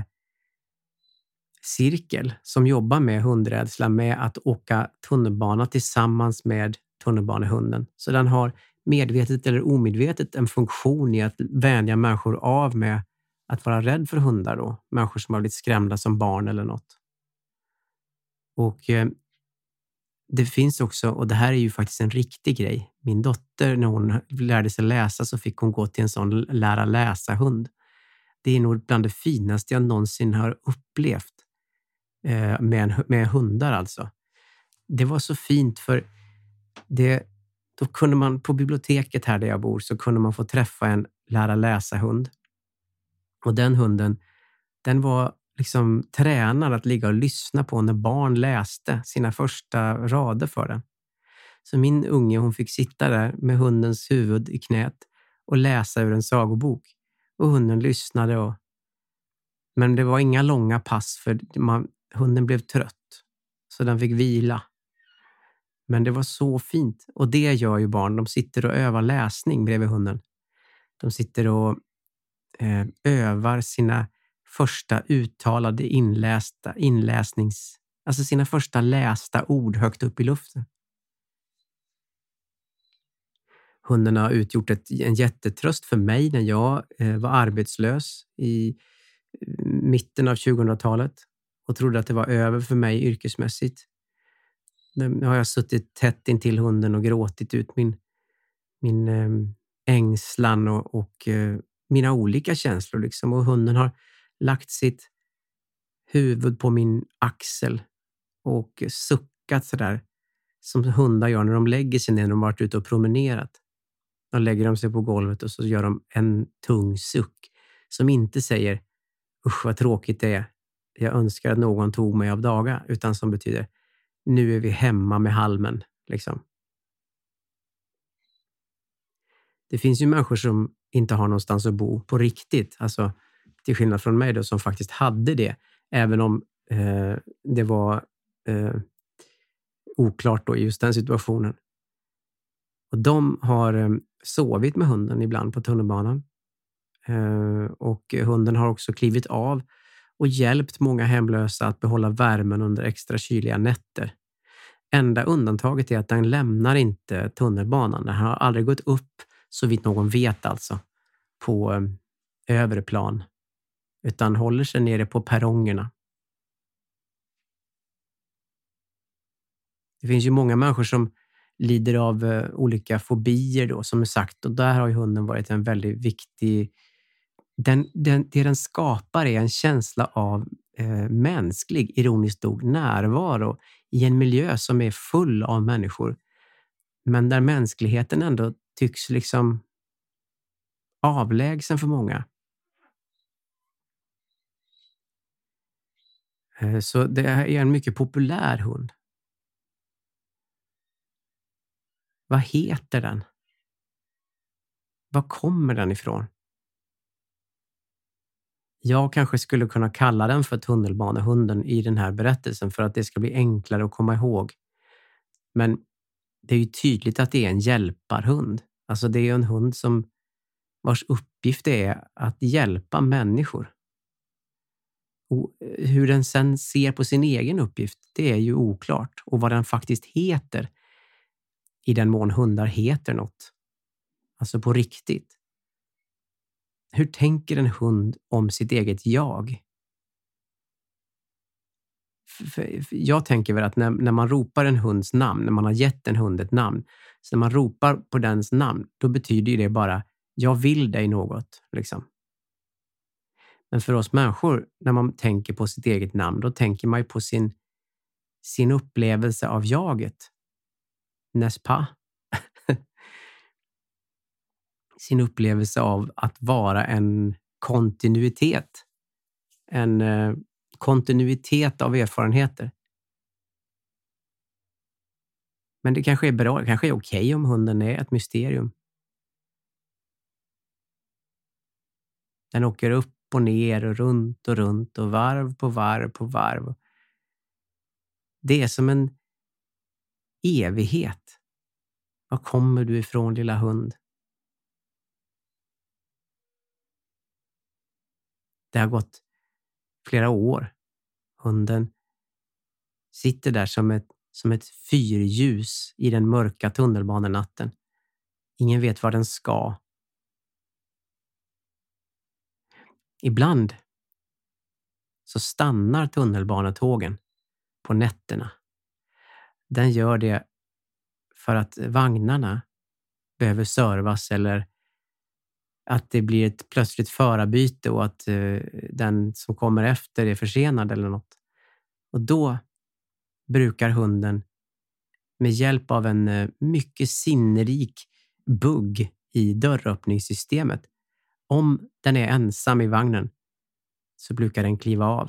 T-cirkel som jobbar med hundrädsla med att åka tunnelbana tillsammans med tunnelbanehunden. Så den har medvetet eller omedvetet en funktion i att vänja människor av med att vara rädd för hundar då. Människor som har blivit skrämda som barn eller något. Och eh, det finns också, och det här är ju faktiskt en riktig grej. Min dotter, när hon lärde sig läsa så fick hon gå till en sån lära läsa-hund. Det är nog bland det finaste jag någonsin har upplevt eh, med, en, med hundar alltså. Det var så fint för det, då kunde man på biblioteket här där jag bor så kunde man få träffa en lära läsa-hund. Och den hunden, den var liksom tränad att ligga och lyssna på när barn läste sina första rader för den. Så min unge, hon fick sitta där med hundens huvud i knät och läsa ur en sagobok. Och hunden lyssnade. Och... Men det var inga långa pass för man, hunden blev trött. Så den fick vila. Men det var så fint. Och det gör ju barn. De sitter och övar läsning bredvid hunden. De sitter och eh, övar sina första uttalade inlästa inläsnings... Alltså sina första lästa ord högt upp i luften. Hunden har utgjort ett, en jättetröst för mig när jag eh, var arbetslös i mitten av tjugohundratalet och trodde att det var över för mig yrkesmässigt. Nu har jag suttit tätt intill hunden och gråtit ut min, min eh, ängslan och, och eh, mina olika känslor. Liksom. Och hunden har lagt sitt huvud på min axel och suckat sådär som hundar gör när de lägger sig ner när de varit ute och promenerat. Då lägger de sig på golvet och så gör de en tung suck som inte säger usch vad tråkigt det är. Jag önskar att någon tog mig av daga. Utan som betyder, nu är vi hemma med halmen. Liksom. Det finns ju människor som inte har någonstans att bo på riktigt. Alltså till skillnad från mig då, som faktiskt hade det. Även om eh, det var eh, oklart då i just den situationen. Och de har eh, sovit med hunden ibland på tunnelbanan. Eh, och hunden har också klivit av och hjälpt många hemlösa att behålla värmen under extra kyliga nätter. Enda undantaget är att den lämnar inte tunnelbanan. Den har aldrig gått upp, så vitt någon vet alltså, på eh, övre plan. Utan håller sig nere på perrongerna. Det finns ju många människor som lider av eh, olika fobier då, som är sagt. Och där har ju hunden varit en väldigt viktig... Den, den, det den skapar är en känsla av eh, mänsklig, ironiskt nog, närvaro i en miljö som är full av människor. Men där mänskligheten ändå tycks liksom avlägsen för många. Eh, så det är en mycket populär hund. Vad heter den? Var kommer den ifrån? Jag kanske skulle kunna kalla den för tunnelbanehunden i den här berättelsen för att det ska bli enklare att komma ihåg. Men det är ju tydligt att det är en hjälparhund. Alltså det är en hund som vars uppgift är att hjälpa människor. Och hur den sen ser på sin egen uppgift, det är ju oklart. Och vad den faktiskt heter, i den mån hundar heter något. Alltså på riktigt. Hur tänker en hund om sitt eget jag? För jag tänker väl att när, när man ropar en hunds namn, när man har gett en hund ett namn, så när man ropar på dens namn, då betyder det bara, jag vill dig något. Liksom. Men för oss människor, när man tänker på sitt eget namn, då tänker man ju på sin, sin upplevelse av jaget. N'est-ce pas? Sin upplevelse av att vara en kontinuitet. En eh, kontinuitet av erfarenheter. Men det kanske är bra, det kanske är okej om hunden är ett mysterium. Den åker upp och ner och runt och runt och varv på varv på varv. Det är som en evighet. Var kommer du ifrån, lilla hund? Det har gått flera år. Hunden sitter där som ett, som ett fyrljus i den mörka tunnelbanenatten. Ingen vet var den ska. Ibland så stannar tunnelbanetågen på nätterna. Den gör det för att vagnarna behöver servas eller att det blir ett plötsligt förarbyte och att uh, den som kommer efter är försenad eller något. Och då brukar hunden med hjälp av en uh, mycket sinnerik bugg i dörröppningssystemet, om den är ensam i vagnen, så brukar den kliva av.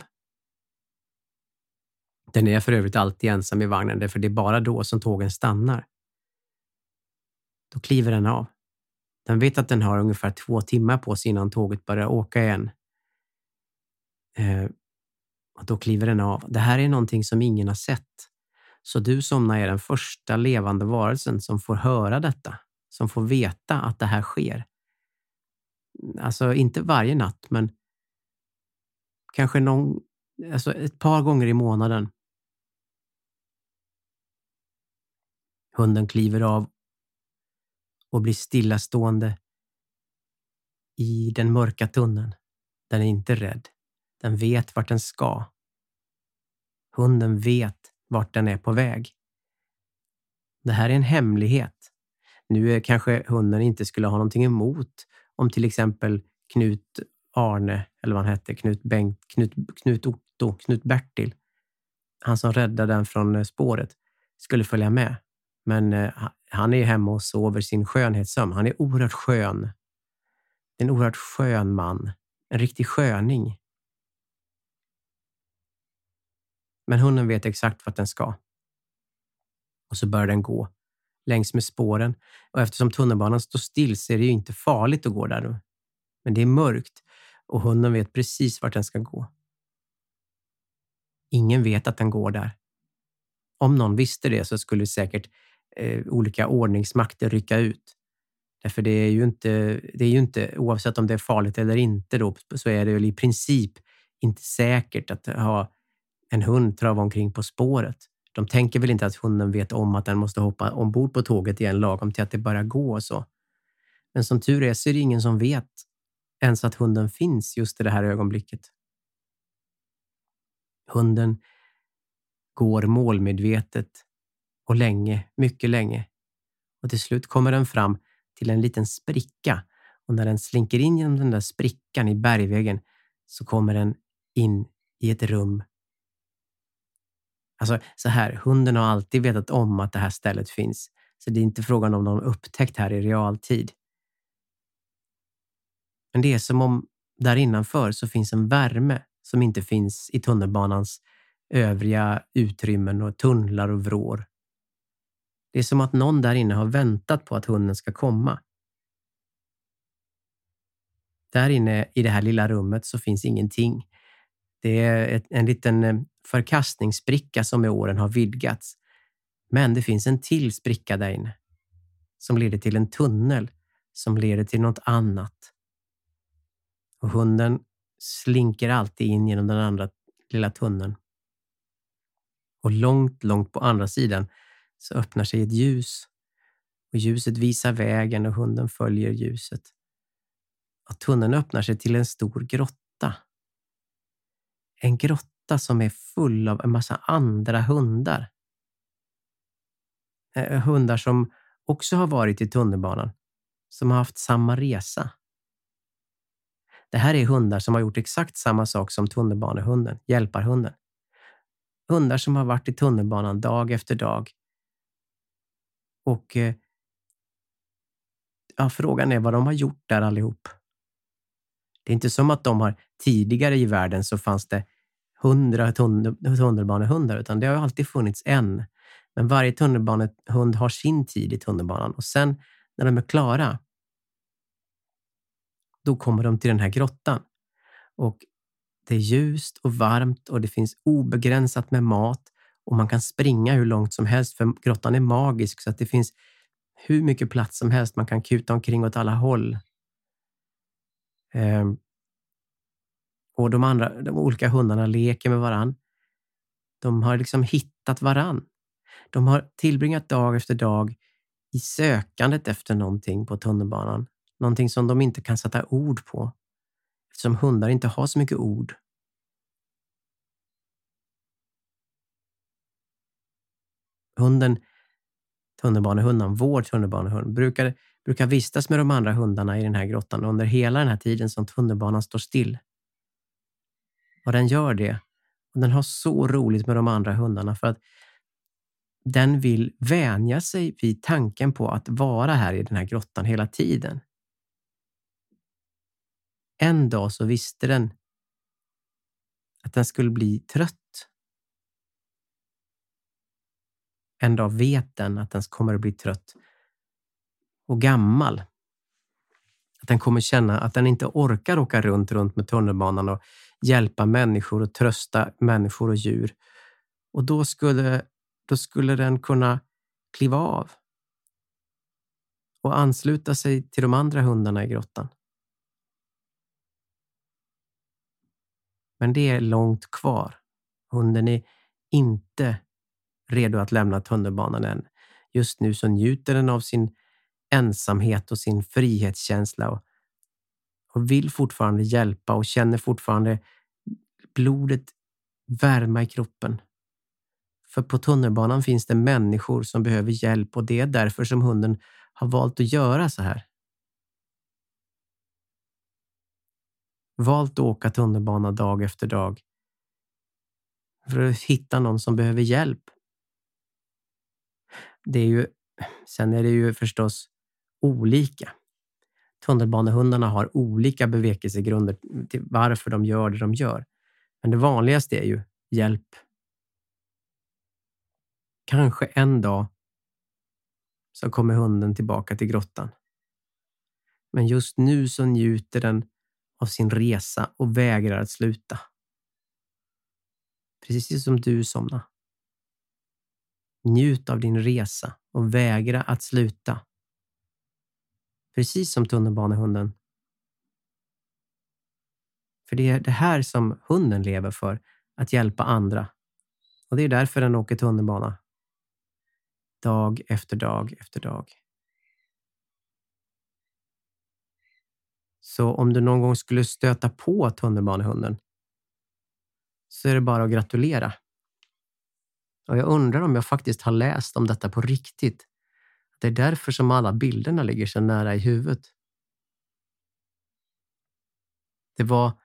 Den är för övrigt alltid ensam i vagnen, därför det är bara då som tågen stannar. Då kliver den av. Den vet att den har ungefär två timmar på sig innan tåget börjar åka igen. Eh, och då kliver den av. Det här är någonting som ingen har sett. Så du somnar är den första levande varelsen som får höra detta. Som får veta att det här sker. Alltså inte varje natt, men kanske någon, alltså ett par gånger i månaden. Hunden kliver av och blir stillastående i den mörka tunneln. Den är inte rädd. Den vet vart den ska. Hunden vet vart den är på väg. Det här är en hemlighet. Nu är kanske hunden inte skulle ha någonting emot om till exempel Knut Arne, eller vad han hette, Knut Bengt, Knut, Knut Otto, Knut Bertil, han som räddade den från spåret, skulle följa med. Men eh, han är hemma och sover sin skönhetssömn. Han är oerhört skön. En oerhört skön man. En riktig sköning. Men hunden vet exakt vart den ska. Och så börjar den gå längs med spåren. Och eftersom tunnelbanan står still så är det ju inte farligt att gå där nu. Men det är mörkt och hunden vet precis vart den ska gå. Ingen vet att den går där. Om någon visste det så skulle säkert eh, olika ordningsmakter rycka ut. Därför det är ju inte, det är ju inte, oavsett om det är farligt eller inte då, så är det väl i princip inte säkert att ha en hund trava omkring på spåret. De tänker väl inte att hunden vet om att den måste hoppa ombord på tåget igen lagom till att det börjar gå och så. Men som tur är så är det ingen som vet ens att hunden finns just i det här ögonblicket. Hunden går målmedvetet och länge, mycket länge. Och till slut kommer den fram till en liten spricka. Och när den slinker in genom den där sprickan i bergväggen så kommer den in i ett rum. Alltså så här, hunden har alltid vetat om att det här stället finns. Så det är inte frågan om någon upptäckt här i realtid. Men det är som om där innanför så finns en värme som inte finns i tunnelbanans övriga utrymmen och tunnlar och vrår. Det är som att någon där inne har väntat på att hunden ska komma. Där inne i det här lilla rummet så finns ingenting. Det är ett, en liten förkastningsspricka som med åren har vidgats. Men det finns en till spricka där inne som leder till en tunnel som leder till något annat. Och hunden slinker alltid in genom den andra lilla tunneln. Och långt, långt på andra sidan så öppnar sig ett ljus. Och ljuset visar vägen och hunden följer ljuset. Och tunneln öppnar sig till en stor grotta. En grotta som är full av en massa andra hundar. Hundar som också har varit i tunnelbanan. Som har haft samma resa. Det här är hundar som har gjort exakt samma sak som tunnelbanehunden, hjälparhunden. Hundar som har varit i tunnelbanan dag efter dag. Och ja, frågan är vad de har gjort där allihop. Det är inte som att de har tidigare i världen så fanns det hundra tunnelbanehundar, utan det har alltid funnits en. Men varje tunnelbanehund har sin tid i tunnelbanan. Och sen när de är klara, då kommer de till den här grottan. Och det är ljust och varmt och det finns obegränsat med mat. Och man kan springa hur långt som helst för grottan är magisk så att det finns hur mycket plats som helst. Man kan kuta omkring åt alla håll. Ehm. Och de andra, de olika hundarna leker med varann. De har liksom hittat varann. De har tillbringat dag efter dag i sökandet efter någonting på tunnelbanan. Någonting som de inte kan sätta ord på. Eftersom hundar inte har så mycket ord. Hunden, tunnelbanehunden, vår tunnelbanehund, brukar, brukar vistas med de andra hundarna i den här grottan under hela den här tiden som tunnelbanan står still. Och den gör det. Och den har så roligt med de andra hundarna för att den vill vänja sig vid tanken på att vara här i den här grottan hela tiden. En dag så visste den att den skulle bli trött. En dag vet den att den kommer att bli trött och gammal. Att den kommer känna att den inte orkar åka runt, runt med tunnelbanan och hjälpa människor och trösta människor och djur. Och då skulle, då skulle den kunna kliva av och ansluta sig till de andra hundarna i grottan. Men det är långt kvar. Hunden är inte redo att lämna tunnelbanan än. Just nu så njuter den av sin ensamhet och sin frihetskänsla och, och vill fortfarande hjälpa och känner fortfarande blodet värma i kroppen. För på tunnelbanan finns det människor som behöver hjälp och det är därför som hunden har valt att göra så här. Valt att åka tunnelbana dag efter dag för att hitta någon som behöver hjälp. Det är ju, sen är det ju förstås olika. Tunnelbanehundarna har olika bevekelsegrunder till varför de gör det de gör. Men det vanligaste är ju hjälp. Kanske en dag så kommer hunden tillbaka till grottan. Men just nu så njuter den av sin resa och vägrar att sluta. Precis som du, Somna. Njut av din resa och vägra att sluta. Precis som tunnelbanehunden. För det är det här som hunden lever för. Att hjälpa andra. Och det är därför den åker tunnelbana. Dag efter dag efter dag. Så om du någon gång skulle stöta på tunnelbanehunden så är det bara att gratulera. Och jag undrar om jag faktiskt har läst om detta på riktigt. Det är därför som alla bilderna ligger så nära i huvudet. Det var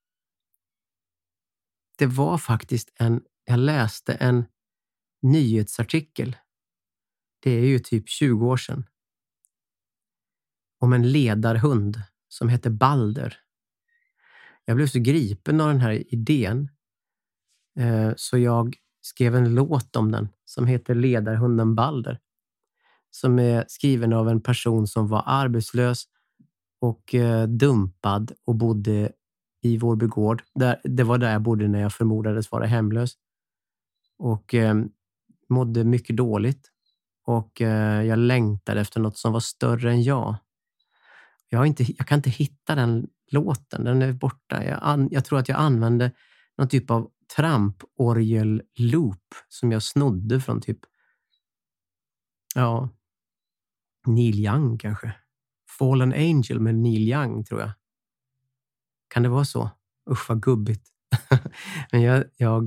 det var faktiskt en, jag läste en nyhetsartikel. Det är ju typ tjugo år sedan. Om en ledarhund som heter Balder. Jag blev så gripen av den här idén. Så jag skrev en låt om den som heter Ledarhunden Balder. Som är skriven av en person som var arbetslös och dumpad och bodde i Vårby gård. Där, det var där jag bodde när jag förmodades vara hemlös. Och eh, mådde mycket dåligt. Och eh, jag längtade efter något som var större än jag. Jag, har inte, jag kan inte hitta den låten. Den är borta. Jag, an, jag tror att jag använde någon typ av tramporgel-loop som jag snodde från typ ja, Neil Young kanske. Fallen Angel med Neil Young tror jag. Kan det vara så? Usch vad gubbigt. Men jag, jag,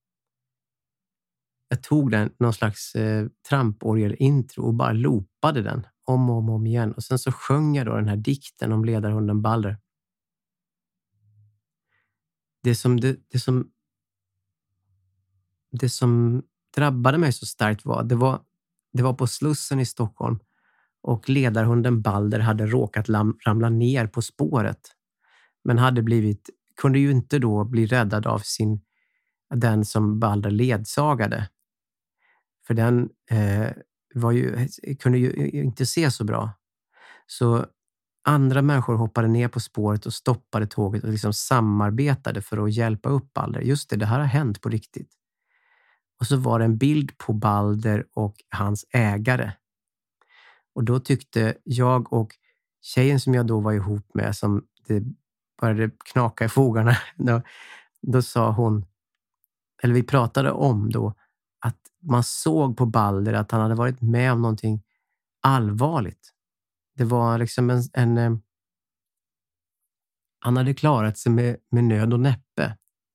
jag tog den någon slags eh, tramporgel-intro och bara loopade den om och om, om igen. Och sen så sjöng jag då den här dikten om ledarhunden Balder. Det som, det, det som, det som drabbade mig så starkt var, det var, det var på Slussen i Stockholm. Och ledarhunden Balder hade råkat lam, ramla ner på spåret. Men hade blivit, kunde ju inte då bli räddad av sin, den som Balder ledsagade. För den eh, var ju, kunde ju inte se så bra. Så andra människor hoppade ner på spåret och stoppade tåget och liksom samarbetade för att hjälpa upp Balder. Just det, det här har hänt på riktigt. Och så var det en bild på Balder och hans ägare. Och då tyckte jag och tjejen som jag då var ihop med, som det började knaka i fogarna, då, då sa hon, eller vi pratade om då, att man såg på Balder att han hade varit med om någonting allvarligt. Det var liksom en, en han hade klarat sig med, med nöd och näppe.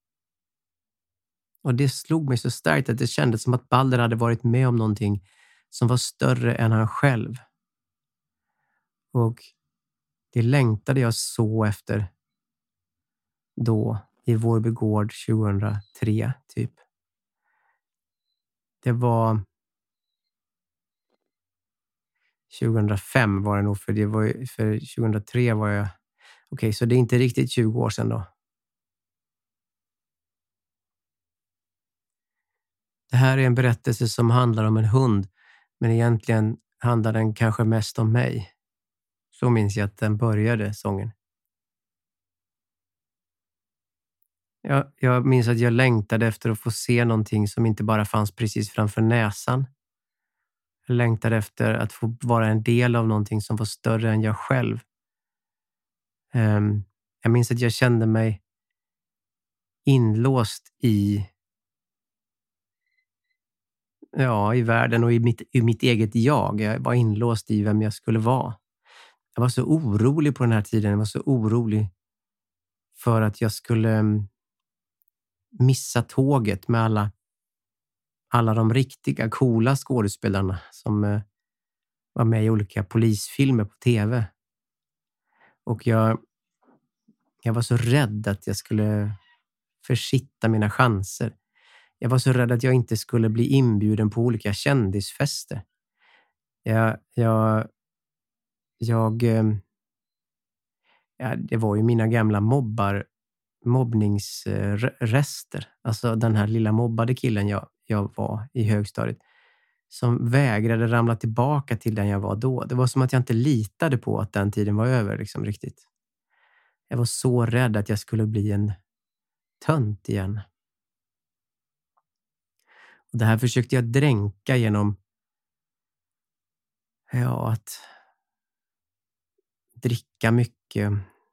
Och det slog mig så starkt att det kändes som att Balder hade varit med om någonting som var större än han själv. Och det längtade jag så efter då i Vårby gård tjugohundratre typ. Det var tjugohundrafem var det nog, för det var för tjugohundratre var jag okej, okay, så det är inte riktigt tjugo år sedan då. Det här är en berättelse som handlar om en hund, men egentligen handlar den kanske mest om mig. Så minns jag att den började, sången. Jag, jag minns att jag längtade efter att få se någonting som inte bara fanns precis framför näsan. Jag längtade efter att få vara en del av någonting som var större än jag själv. Um, jag minns att jag kände mig inlåst i ja, i världen och i mitt, i mitt eget jag. Jag var inlåst i vem jag skulle vara. Jag var så orolig på den här tiden. Jag var så orolig för att jag skulle missa tåget med alla, alla de riktiga coola skådespelarna som eh, var med i olika polisfilmer på tv. Och jag, jag var så rädd att jag skulle försitta mina chanser. Jag var så rädd att jag inte skulle bli inbjuden på olika kändisfester. Jag, jag, jag, ja, det var ju mina gamla mobbar, mobbningsrester. Alltså den här lilla mobbade killen jag, jag var i högstadiet. som vägrade ramla tillbaka till den jag var då. Det var som att jag inte litade på att den tiden var över liksom riktigt. Jag var så rädd att jag skulle bli en tönt igen. Och det här försökte jag dränka genom ja, att dricka mycket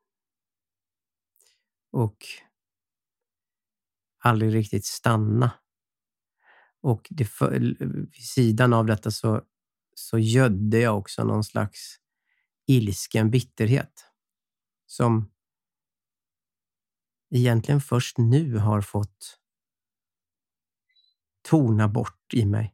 och aldrig riktigt stanna. Och det för, vid sidan av detta så, så gödde jag också någon slags ilsken bitterhet som egentligen först nu har fått tona bort i mig.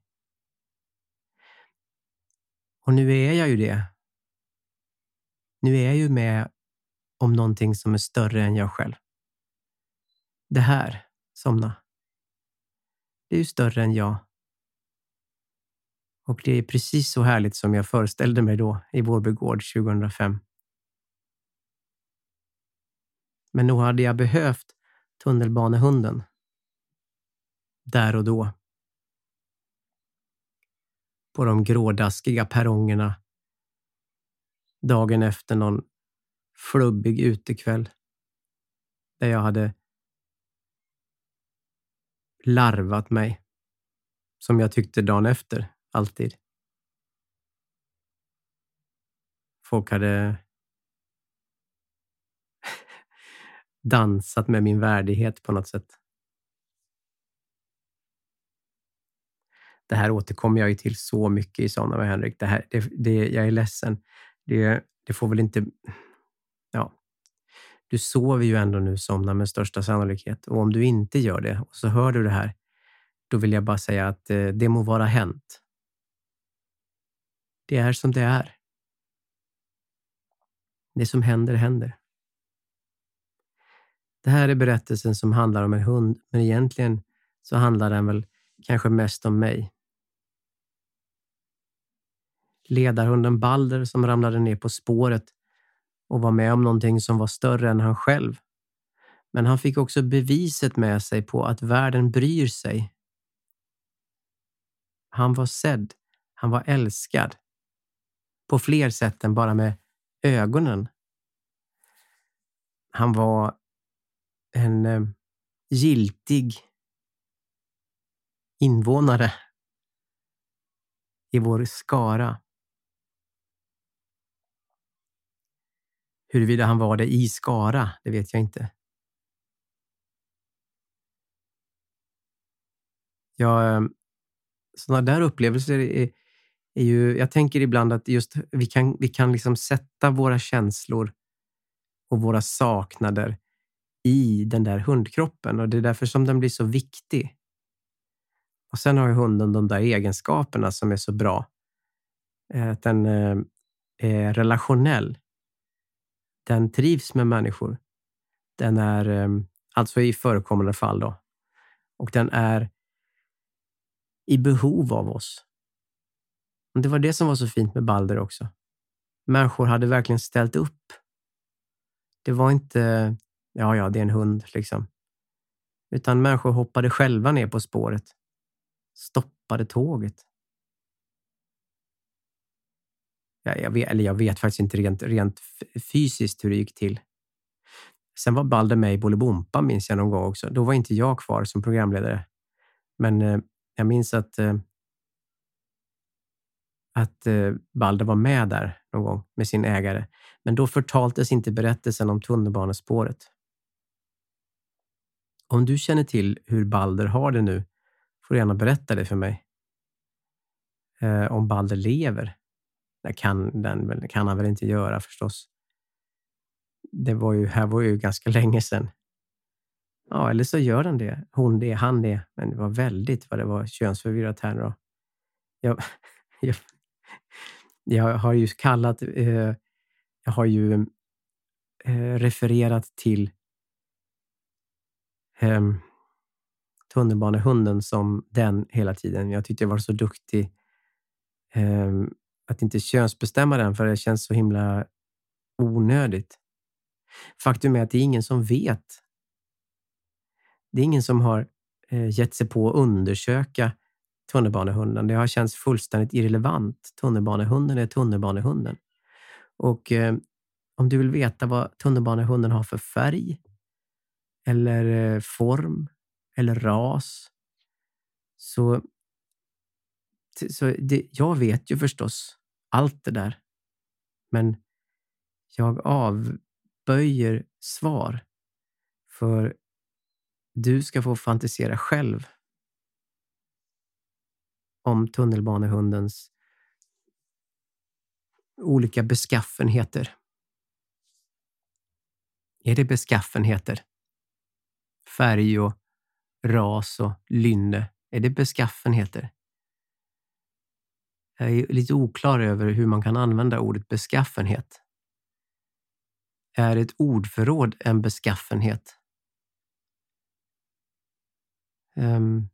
Och nu är jag ju det. Nu är jag ju med om någonting som är större än jag själv. Det här, somna. Det är ju större än jag. Och det är precis så härligt som jag föreställde mig då i Vårby gård tjugohundrafem. Men nog hade jag behövt tunnelbanehunden. Där och då. På de grådaskiga perrongerna. Dagen efter någon flubbig utekväll. Där jag hade larvat mig. Som jag tyckte dagen efter. Alltid. Folk hade dansat med min värdighet på något sätt. Det här återkommer jag ju till så mycket i Somna med Henrik. Det här, det, det, jag är ledsen. Det, det får väl inte... Ja. Du sover ju ändå nu, Somna, med största sannolikhet. Och om du inte gör det och så hör du det här, då vill jag bara säga att eh, det må vara hänt. Det är som det är. Det som händer, händer. Det här är berättelsen som handlar om en hund, men egentligen så handlar den väl kanske mest om mig. Ledarhunden Balder som ramlade ner på spåret och var med om någonting som var större än han själv. Men han fick också beviset med sig på att världen bryr sig. Han var sedd, han var älskad. På fler sätt än bara med ögonen. Han var en eh, giltig invånare i vår skara. Huruvida han var det i skara, det vet jag inte. Ja, sådana där upplevelser är, är ju... Jag tänker ibland att just vi kan, vi kan liksom sätta våra känslor och våra saknader i den där hundkroppen. Och det är därför som den blir så viktig. Och sen har ju hunden de där egenskaperna som är så bra. Att den är relationell. Den trivs med människor. Den är, alltså i förekommande fall då. Och den är i behov av oss. Och det var det som var så fint med Balder också. Människor hade verkligen ställt upp. Det var inte, ja ja, det är en hund liksom. Utan människor hoppade själva ner på spåret. Stoppade tåget. Ja, jag vet, eller jag vet faktiskt inte rent, rent fysiskt hur det gick till. Sen var Balder med i Bolibompa, minns jag någon gång också. Då var inte jag kvar som programledare. Men eh, jag minns att, eh, att eh, Balder var med där någon gång med sin ägare. Men då förtaltes inte berättelsen om tunnelbanespåret. Om du känner till hur Balder har det nu, får du gärna berätta det för mig. Eh, om Balder lever. Det kan, den, kan han väl inte göra förstås. Det var ju, här var ju ganska länge sedan. Ja, eller så gör den det. Hon det, han det. Men det var väldigt vad det var könsförvirrat här då. Jag, jag, jag har ju kallat, eh, jag har ju eh, refererat till eh, tunnelbanehunden som den hela tiden. Jag tyckte jag var så duktig eh, att inte könsbestämma den, för det känns så himla onödigt. Faktum är att det är ingen som vet. Det är ingen som har eh, gett sig på att undersöka tunnelbanehunden. Det har känts fullständigt irrelevant. Tunnelbanehunden är tunnelbanehunden. Och eh, om du vill veta vad tunnelbanehunden har för färg eller eh, form eller ras, så, så det, jag vet ju förstås allt det där. Men jag avböjer svar, för du ska få fantisera själv om tunnelbanehundens olika beskaffenheter. Är det beskaffenheter? Färg och ras och lynne. Är det beskaffenheter? Jag är lite oklar över hur man kan använda ordet beskaffenhet. Är ett ordförråd en beskaffenhet? Um,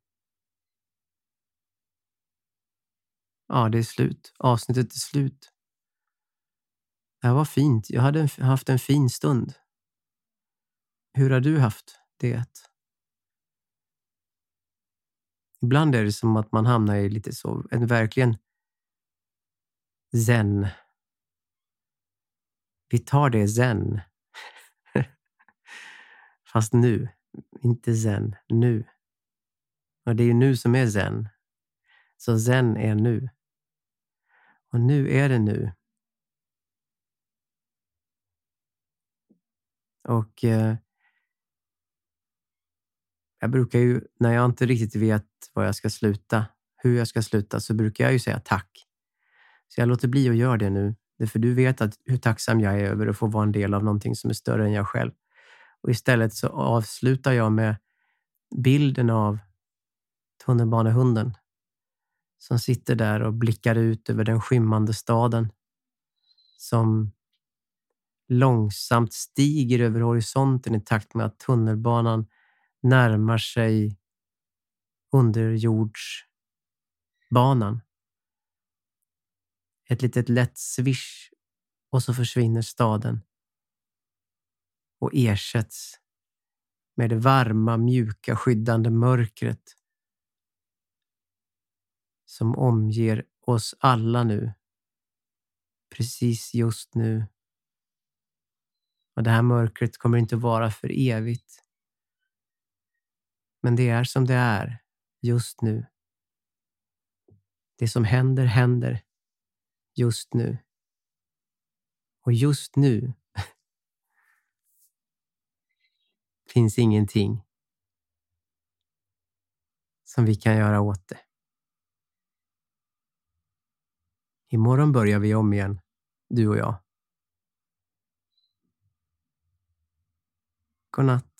ja, det är slut. Avsnittet är slut. Det här var fint. Jag hade en, haft en fin stund. Hur har du haft det? Ibland är det som att man hamnar i lite så, en verkligen zen. Vi tar det zen. Fast nu. Inte zen. Nu. Och det är ju nu som är zen. Så zen är nu. Och nu är det nu. Och eh, jag brukar ju, när jag inte riktigt vet var jag ska sluta, hur jag ska sluta, så brukar jag ju säga tack. Så jag låter bli att göra det nu. Det är för du vet att hur tacksam jag är över att få vara en del av någonting som är större än jag själv. Och istället så avslutar jag med bilden av tunnelbanehunden som sitter där och blickar ut över den skymmande staden, som långsamt stiger över horisonten i takt med att tunnelbanan närmar sig underjordsbanan. Ett litet lätt svisch och så försvinner staden och ersätts med det varma, mjuka, skyddande mörkret som omger oss alla nu. Precis just nu. Och det här mörkret kommer inte vara för evigt. Men det är som det är just nu. Det som händer, händer just nu. Och just nu finns ingenting som vi kan göra åt det. Imorgon börjar vi om igen, du och jag. God natt.